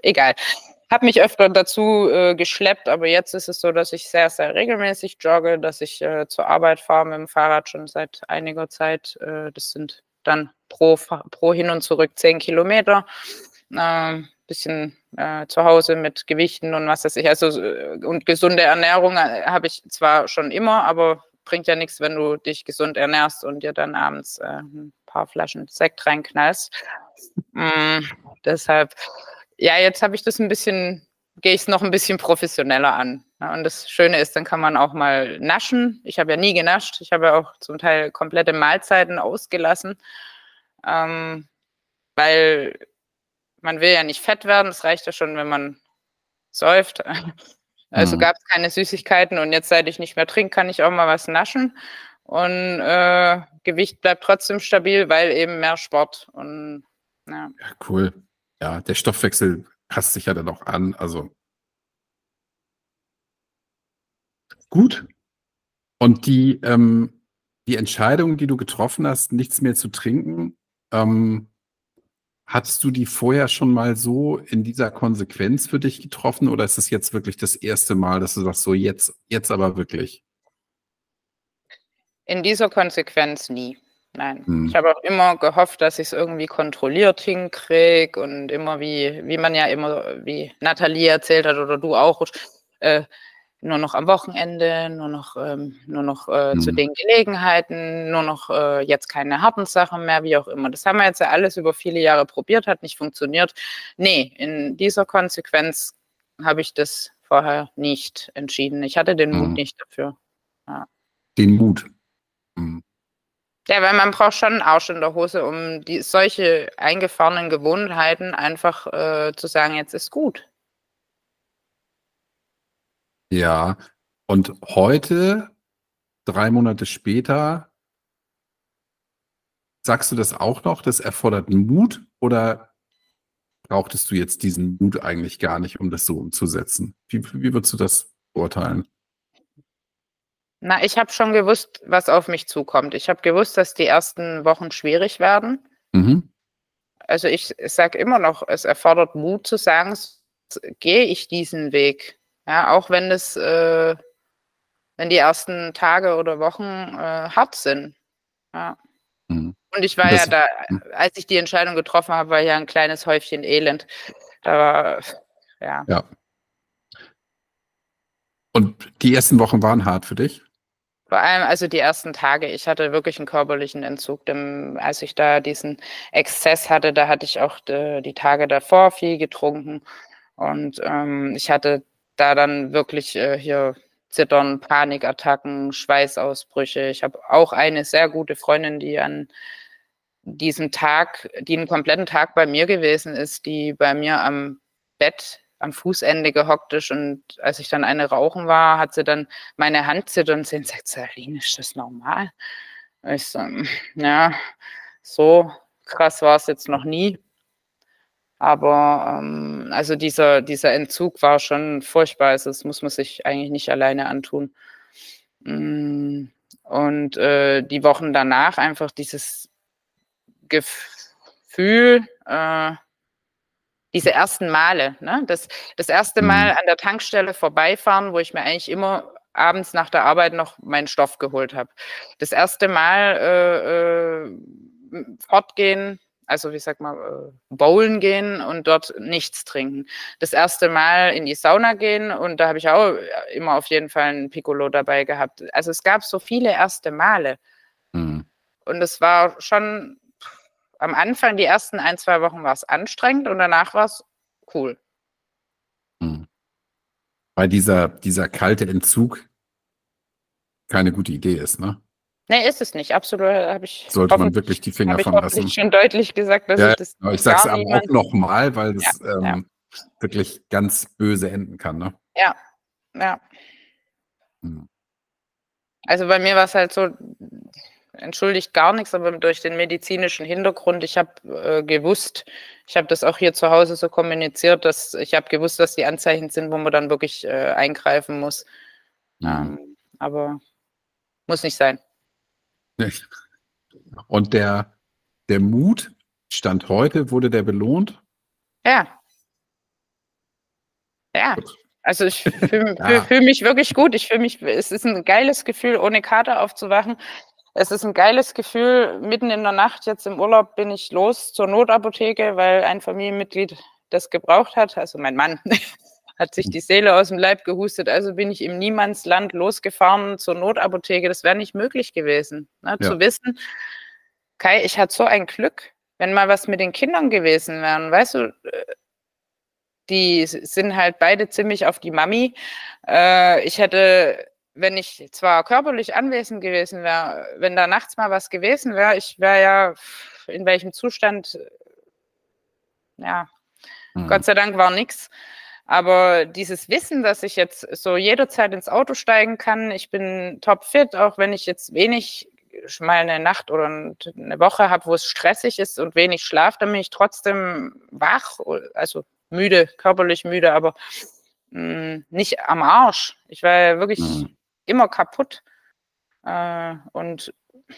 dazu geschleppt, aber jetzt ist es so, dass ich sehr, sehr regelmäßig jogge, dass ich zur Arbeit fahre mit dem Fahrrad schon seit einiger Zeit. Das sind dann pro hin und zurück 10 Kilometer. Bisschen zu Hause mit Gewichten und was weiß ich. Also, und gesunde Ernährung habe ich zwar schon immer, aber bringt ja nichts, wenn du dich gesund ernährst und dir dann abends ein paar Flaschen Sekt reinknallst. Deshalb, ja, jetzt habe ich das gehe ich es noch ein bisschen professioneller an. Ja, und das Schöne ist, dann kann man auch mal naschen. Ich habe ja nie genascht. Ich habe ja auch zum Teil komplette Mahlzeiten ausgelassen, weil man will ja nicht fett werden. Es reicht ja schon, wenn man säuft. Also gab es keine Süßigkeiten, und jetzt, seit ich nicht mehr trinke, kann ich auch mal was naschen. Und Gewicht bleibt trotzdem stabil, weil eben mehr Sport. Und ja. Ja, cool. Ja, der Stoffwechsel passt sich ja dann auch an. Also gut. Und die Entscheidung, die du getroffen hast, nichts mehr zu trinken, hattest du die vorher schon mal so in dieser Konsequenz für dich getroffen, oder ist es jetzt wirklich das erste Mal, dass du sagst, so jetzt aber wirklich? In dieser Konsequenz nie. Nein. Ich habe auch immer gehofft, dass ich es irgendwie kontrolliert hinkriege, und immer wie man ja immer, wie Nathalie erzählt hat oder du auch, nur noch am Wochenende, nur noch zu den Gelegenheiten, nur noch jetzt keine harten Sachen mehr, wie auch immer. Das haben wir jetzt ja alles über viele Jahre probiert, hat nicht funktioniert. Nee, in dieser Konsequenz habe ich das vorher nicht entschieden. Ich hatte den Mut nicht dafür. Ja. Den Mut. Ja, weil man braucht schon einen Arsch in der Hose, um solche eingefahrenen Gewohnheiten einfach zu sagen, jetzt ist gut. Ja, und heute, 3 Monate später, sagst du das auch noch, das erfordert Mut, oder brauchtest du jetzt diesen Mut eigentlich gar nicht, um das so umzusetzen? Wie würdest du das beurteilen? Na, ich habe schon gewusst, was auf mich zukommt. Ich habe gewusst, dass die ersten Wochen schwierig werden. Mhm. Also ich sage immer noch, es erfordert Mut zu sagen, gehe ich diesen Weg. Ja, auch wenn wenn die ersten Tage oder Wochen hart sind. Ja. Mhm. Und ich war ja da, als ich die Entscheidung getroffen habe, war ja ein kleines Häufchen Elend. Da war, ja. Ja. Und die ersten Wochen waren hart für dich? Vor allem also die ersten Tage. Ich hatte wirklich einen körperlichen Entzug. Als ich da diesen Exzess hatte, da hatte ich auch die Tage davor viel getrunken. Und ich hatte da dann wirklich hier Zittern, Panikattacken, Schweißausbrüche. Ich habe auch eine sehr gute Freundin, die an diesem Tag, die einen kompletten Tag bei mir gewesen ist, die bei mir am Bett am Fußende gehockt ist, und als ich dann eine rauchen war, hat sie dann meine Hand zittern sehen und sagt, Aline, ist das normal? Ich so, ja, so krass war es jetzt noch nie. Aber also dieser Entzug war schon furchtbar. Also das muss man sich eigentlich nicht alleine antun. Und die Wochen danach einfach dieses Gefühl, diese ersten Male, ne? Das erste Mal an der Tankstelle vorbeifahren, wo ich mir eigentlich immer abends nach der Arbeit noch meinen Stoff geholt habe. Das erste Mal fortgehen, also wie sagt man, bowlen gehen und dort nichts trinken. Das erste Mal in die Sauna gehen, und da habe ich auch immer auf jeden Fall ein Piccolo dabei gehabt. Also es gab so viele erste Male. Mhm. Und es war schon am Anfang, die ersten 1, 2 Wochen war es anstrengend und danach war es cool. Mhm. Weil dieser kalte Entzug keine gute Idee ist, ne? Nee, ist es nicht. Absolut, Sollte man wirklich die Finger von lassen. hoffentlich schon deutlich gesagt, dass Ja, ich das ich sag's gar aber auch nochmal, weil ja, das wirklich ganz böse enden kann, ne? ja, ja. Mhm. Also bei mir war es halt so, entschuldigt gar nichts, aber durch den medizinischen Hintergrund, ich habe gewusst, ich habe das auch hier zu Hause so kommuniziert, dass ich habe gewusst, dass die Anzeichen sind, wo man dann wirklich eingreifen muss. Aber muss nicht sein. Und der Mut, Stand heute, wurde der belohnt? Ja. Ja. Gut. Also ich fühl mich wirklich gut. Es ist ein geiles Gefühl, ohne Kater aufzuwachen. Es ist ein geiles Gefühl, mitten in der Nacht, jetzt im Urlaub, bin ich los zur Notapotheke, weil ein Familienmitglied das gebraucht hat. Also mein Mann hat sich die Seele aus dem Leib gehustet. Also bin ich im Niemandsland losgefahren zur Notapotheke. Das wäre nicht möglich gewesen, ne? Ja. Zu wissen, Kai, ich hatte so ein Glück, wenn mal was mit den Kindern gewesen wäre. Weißt du, die sind halt beide ziemlich auf die Mami. Ich hätte, wenn ich zwar körperlich anwesend gewesen wäre, wenn da nachts mal was gewesen wäre, ich wäre ja in welchem Zustand, ja, Gott sei Dank war nichts. Aber dieses Wissen, dass ich jetzt so jederzeit ins Auto steigen kann, ich bin topfit, auch wenn ich jetzt wenig mal eine Nacht oder eine Woche habe, wo es stressig ist und wenig Schlaf, dann bin ich trotzdem wach, also müde, körperlich müde, aber nicht am Arsch. Ich war ja wirklich immer kaputt. Und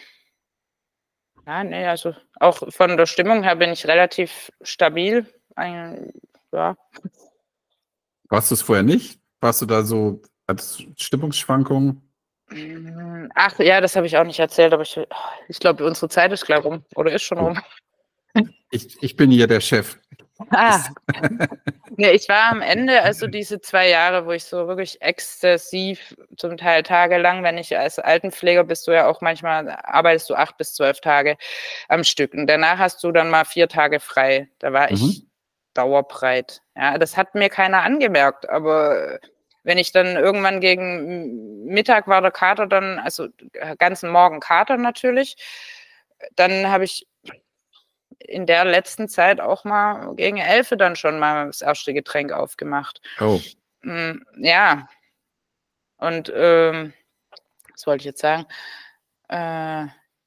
ja, nee, also auch von der Stimmung her bin ich relativ stabil. Ja. Warst du es vorher nicht? Warst du da so als Stimmungsschwankungen? Ach ja, das habe ich auch nicht erzählt, aber ich glaube, unsere Zeit ist gleich rum oder ist schon rum. Ich bin hier der Chef. Ja, ich war am Ende, also diese 2 Jahre, wo ich so wirklich exzessiv, zum Teil tagelang, wenn ich als Altenpfleger bist du ja auch manchmal, arbeitest du 8 bis 12 Tage am Stück. Und danach hast du dann mal 4 Tage frei. Da war ich dauerbreit. Ja, das hat mir keiner angemerkt, aber wenn ich dann irgendwann gegen Mittag war der Kater dann, also ganzen Morgen Kater natürlich, dann habe ich in der letzten Zeit auch mal gegen 11 dann schon mal das erste Getränk aufgemacht. Oh. Ja. Und was wollte ich jetzt sagen?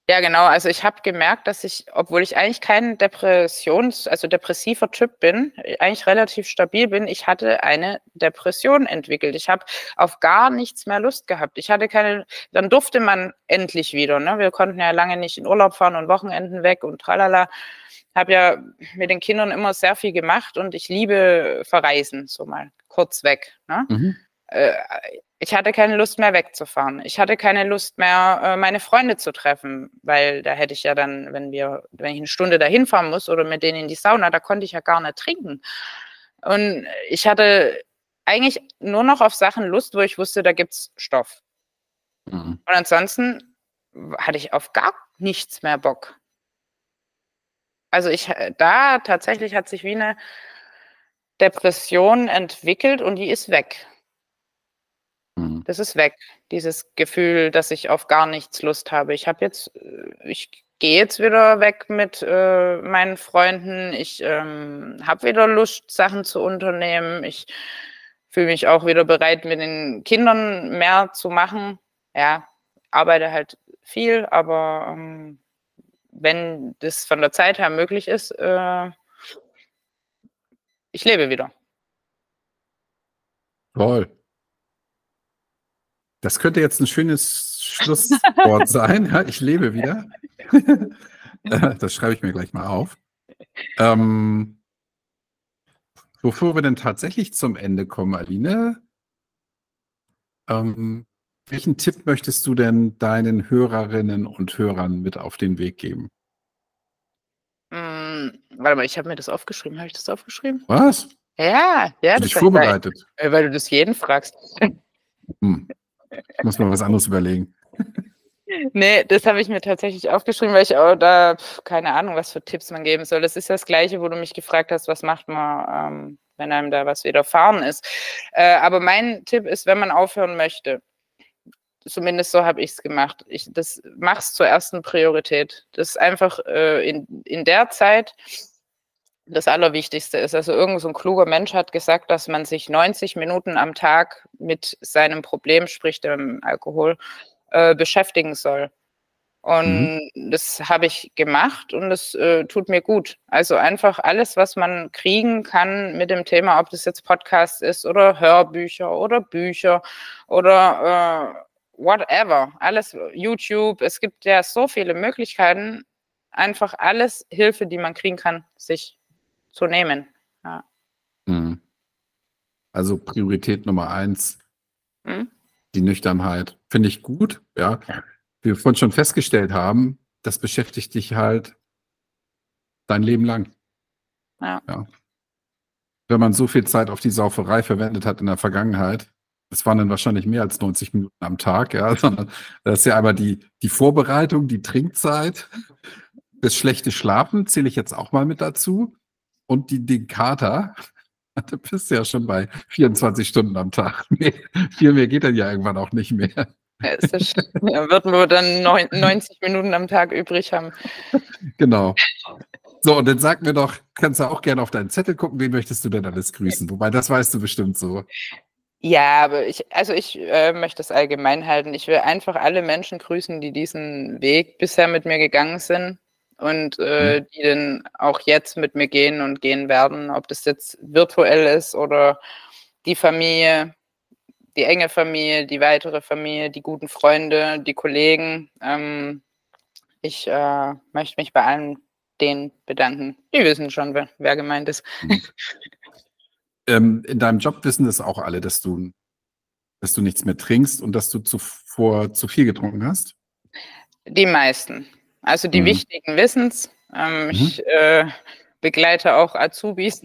Ja, genau. Also ich habe gemerkt, dass ich, obwohl ich eigentlich kein depressiver Typ bin, eigentlich relativ stabil bin, ich hatte eine Depression entwickelt. Ich habe auf gar nichts mehr Lust gehabt. Dann durfte man endlich wieder, ne? Wir konnten ja lange nicht in Urlaub fahren und Wochenenden weg und tralala. Habe ja mit den Kindern immer sehr viel gemacht und ich liebe Verreisen, so mal kurz weg, ne? Mhm. Ich hatte keine Lust mehr wegzufahren. Ich hatte keine Lust mehr, meine Freunde zu treffen, weil da hätte ich ja dann, wenn ich eine Stunde dahin fahren muss oder mit denen in die Sauna, da konnte ich ja gar nicht trinken. Und ich hatte eigentlich nur noch auf Sachen Lust, wo ich wusste, da gibt's Stoff. Mhm. Und ansonsten hatte ich auf gar nichts mehr Bock. Also da tatsächlich hat sich wie eine Depression entwickelt und die ist weg. Mhm. Das ist weg, dieses Gefühl, dass ich auf gar nichts Lust habe. Ich gehe jetzt wieder weg mit meinen Freunden. Ich habe wieder Lust, Sachen zu unternehmen. Ich fühle mich auch wieder bereit, mit den Kindern mehr zu machen. Ja, arbeite halt viel, aber wenn das von der Zeit her möglich ist, ich lebe wieder. Toll. Das könnte jetzt ein schönes Schlusswort sein. Ja, ich lebe wieder. Das schreibe ich mir gleich mal auf. Bevor wir dann tatsächlich zum Ende kommen, Aline, welchen Tipp möchtest du denn deinen Hörerinnen und Hörern mit auf den Weg geben? Warte mal, ich habe mir das aufgeschrieben. Habe ich das aufgeschrieben? Was? Ja, Hast du dich vorbereitet? Weil du das jeden fragst. Ich muss mal was anderes überlegen. Nee, das habe ich mir tatsächlich aufgeschrieben, weil ich auch da, keine Ahnung, was für Tipps man geben soll. Das ist das Gleiche, wo du mich gefragt hast, was macht man, wenn einem da was widerfahren ist. Aber mein Tipp ist, wenn man aufhören möchte, zumindest so habe ich es gemacht, das mach's zur ersten Priorität. Das ist einfach in der Zeit das Allerwichtigste ist. Also irgend so ein kluger Mensch hat gesagt, dass man sich 90 Minuten am Tag mit seinem Problem, sprich dem Alkohol, beschäftigen soll. Und das habe ich gemacht und das tut mir gut. Also einfach alles, was man kriegen kann mit dem Thema, ob das jetzt Podcast ist oder Hörbücher oder Bücher oder whatever, alles, YouTube, es gibt ja so viele Möglichkeiten, einfach alles Hilfe, die man kriegen kann, sich zu nehmen. Ja. Also Priorität Nummer 1, die Nüchternheit. Finde ich gut, ja. Wie wir vorhin schon festgestellt haben, das beschäftigt dich halt dein Leben lang. Ja. Wenn man so viel Zeit auf die Sauferei verwendet hat in der Vergangenheit, das waren dann wahrscheinlich mehr als 90 Minuten am Tag, ja, sondern das ist ja einmal die Vorbereitung, die Trinkzeit, das schlechte Schlafen zähle ich jetzt auch mal mit dazu und den Kater. Du bist ja schon bei 24 Stunden am Tag. Nee, viel mehr geht dann ja irgendwann auch nicht mehr. Würden wir dann 90 Minuten am Tag übrig haben. Genau. So, und dann sag mir doch, kannst du auch gerne auf deinen Zettel gucken, wen möchtest du denn alles grüßen? Wobei, das weißt du bestimmt so. Ja, aber ich möchte es allgemein halten. Ich will einfach alle Menschen grüßen, die diesen Weg bisher mit mir gegangen sind und die dann auch jetzt mit mir gehen und gehen werden, ob das jetzt virtuell ist oder die Familie, die enge Familie, die weitere Familie, die guten Freunde, die Kollegen. Ich möchte mich bei allen denen bedanken. Die wissen schon, wer gemeint ist. In deinem Job wissen das auch alle, dass du nichts mehr trinkst und dass du zuvor zu viel getrunken hast? Die meisten. Also die wichtigen wissen's. Ich begleite auch Azubis.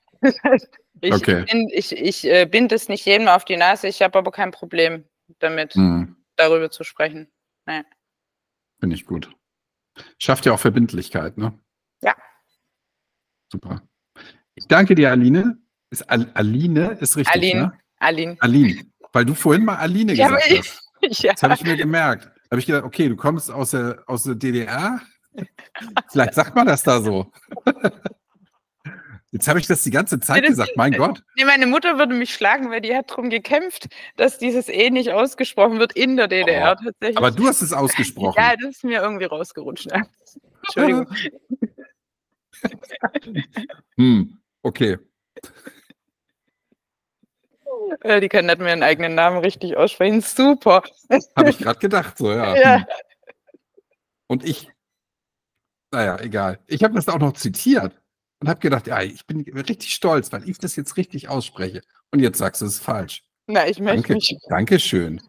Ich binde es nicht jedem auf die Nase. Ich habe aber kein Problem damit, darüber zu sprechen. Nee. Finde ich gut. Schafft ja auch Verbindlichkeit, ne? Ja. Super. Ich danke dir, Aline. Aline ist richtig, Aline, ne? Aline. Weil du vorhin mal Aline gesagt hast. Ja. Das habe ich mir gemerkt. Da habe ich gedacht, okay, du kommst aus der DDR. Vielleicht sagt man das da so. Jetzt habe ich das die ganze Zeit gesagt, mein Gott. Nee, meine Mutter würde mich schlagen, weil die hat darum gekämpft, dass dieses E nicht ausgesprochen wird in der DDR tatsächlich. Aber du hast es ausgesprochen. Ja, das ist mir irgendwie rausgerutscht. Entschuldigung. Okay. Die kann nicht mehr ihren eigenen Namen richtig aussprechen. Super. Habe ich gerade gedacht, so, ja. Ja. Und naja, egal. Ich habe das auch noch zitiert und habe gedacht, ja, ich bin richtig stolz, weil ich das jetzt richtig ausspreche. Und jetzt sagst du es falsch. Na, ich möchte mich. Dankeschön.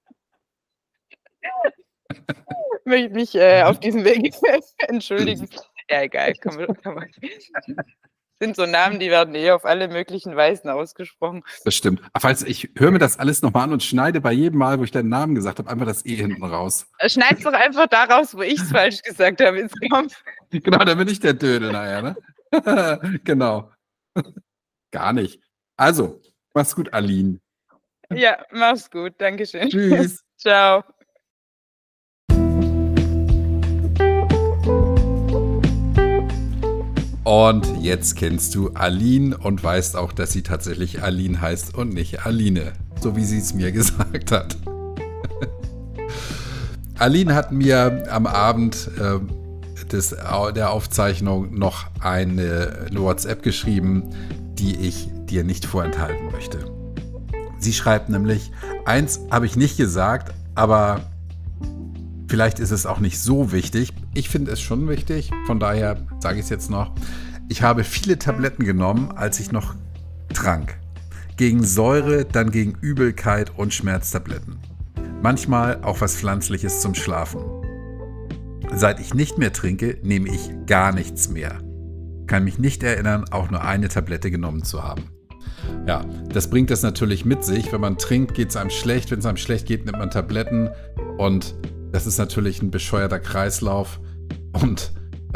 Möchte mich auf diesem Weg entschuldigen. Ja, egal. Kann man. Sind so Namen, die werden auf alle möglichen Weisen ausgesprochen. Das stimmt. Falls ich höre mir das alles nochmal an und schneide bei jedem Mal, wo ich deinen Namen gesagt habe, einfach das E hinten raus. Schneid's doch einfach da raus, wo ich es falsch gesagt habe. Genau, dann bin ich der Dödel nachher, ne? Genau. Gar nicht. Also, mach's gut, Aline. Ja, mach's gut. Dankeschön. Tschüss. Ciao. Und jetzt kennst du Aline und weißt auch, dass sie tatsächlich Aline heißt und nicht Aline, so wie sie es mir gesagt hat. Aline hat mir am Abend der Aufzeichnung noch eine WhatsApp geschrieben, die ich dir nicht vorenthalten möchte. Sie schreibt nämlich, eins habe ich nicht gesagt, aber vielleicht ist es auch nicht so wichtig. Ich finde es schon wichtig, von daher sage ich es jetzt noch. Ich habe viele Tabletten genommen, als ich noch trank. Gegen Säure, dann gegen Übelkeit und Schmerztabletten. Manchmal auch was Pflanzliches zum Schlafen. Seit ich nicht mehr trinke, nehme ich gar nichts mehr. Kann mich nicht erinnern, auch nur eine Tablette genommen zu haben. Ja, das bringt das natürlich mit sich. Wenn man trinkt, geht es einem schlecht. Wenn es einem schlecht geht, nimmt man Tabletten. Und das ist natürlich ein bescheuerter Kreislauf. Und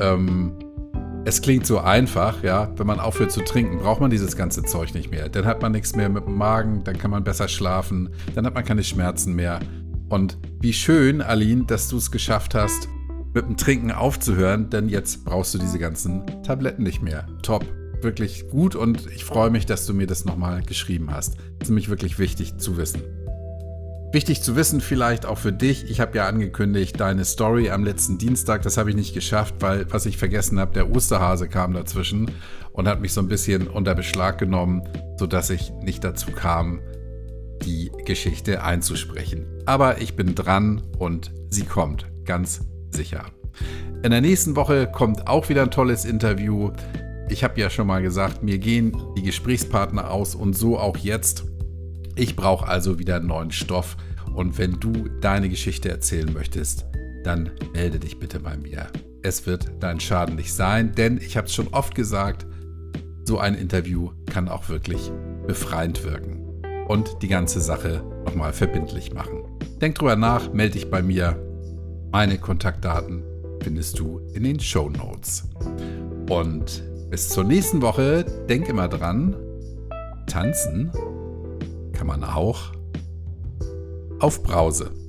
es klingt so einfach, ja. Wenn man aufhört zu trinken, braucht man dieses ganze Zeug nicht mehr. Dann hat man nichts mehr mit dem Magen, dann kann man besser schlafen, dann hat man keine Schmerzen mehr. Und wie schön, Aline, dass du es geschafft hast, mit dem Trinken aufzuhören, denn jetzt brauchst du diese ganzen Tabletten nicht mehr. Top, wirklich gut und ich freue mich, dass du mir das nochmal geschrieben hast. Das ist nämlich wirklich wichtig zu wissen. Wichtig zu wissen vielleicht auch für dich, ich habe ja angekündigt, deine Story am letzten Dienstag, das habe ich nicht geschafft, weil was ich vergessen habe, der Osterhase kam dazwischen und hat mich so ein bisschen unter Beschlag genommen, sodass ich nicht dazu kam, die Geschichte einzusprechen. Aber ich bin dran und sie kommt, ganz sicher. In der nächsten Woche kommt auch wieder ein tolles Interview. Ich habe ja schon mal gesagt, mir gehen die Gesprächspartner aus und so auch jetzt. Ich brauche also wieder neuen Stoff und wenn du deine Geschichte erzählen möchtest, dann melde dich bitte bei mir. Es wird dein Schaden nicht sein, denn ich habe es schon oft gesagt, so ein Interview kann auch wirklich befreiend wirken und die ganze Sache nochmal verbindlich machen. Denk drüber nach, melde dich bei mir. Meine Kontaktdaten findest du in den Shownotes. Und bis zur nächsten Woche, denk immer dran, tanzen kann man auch auf Brause.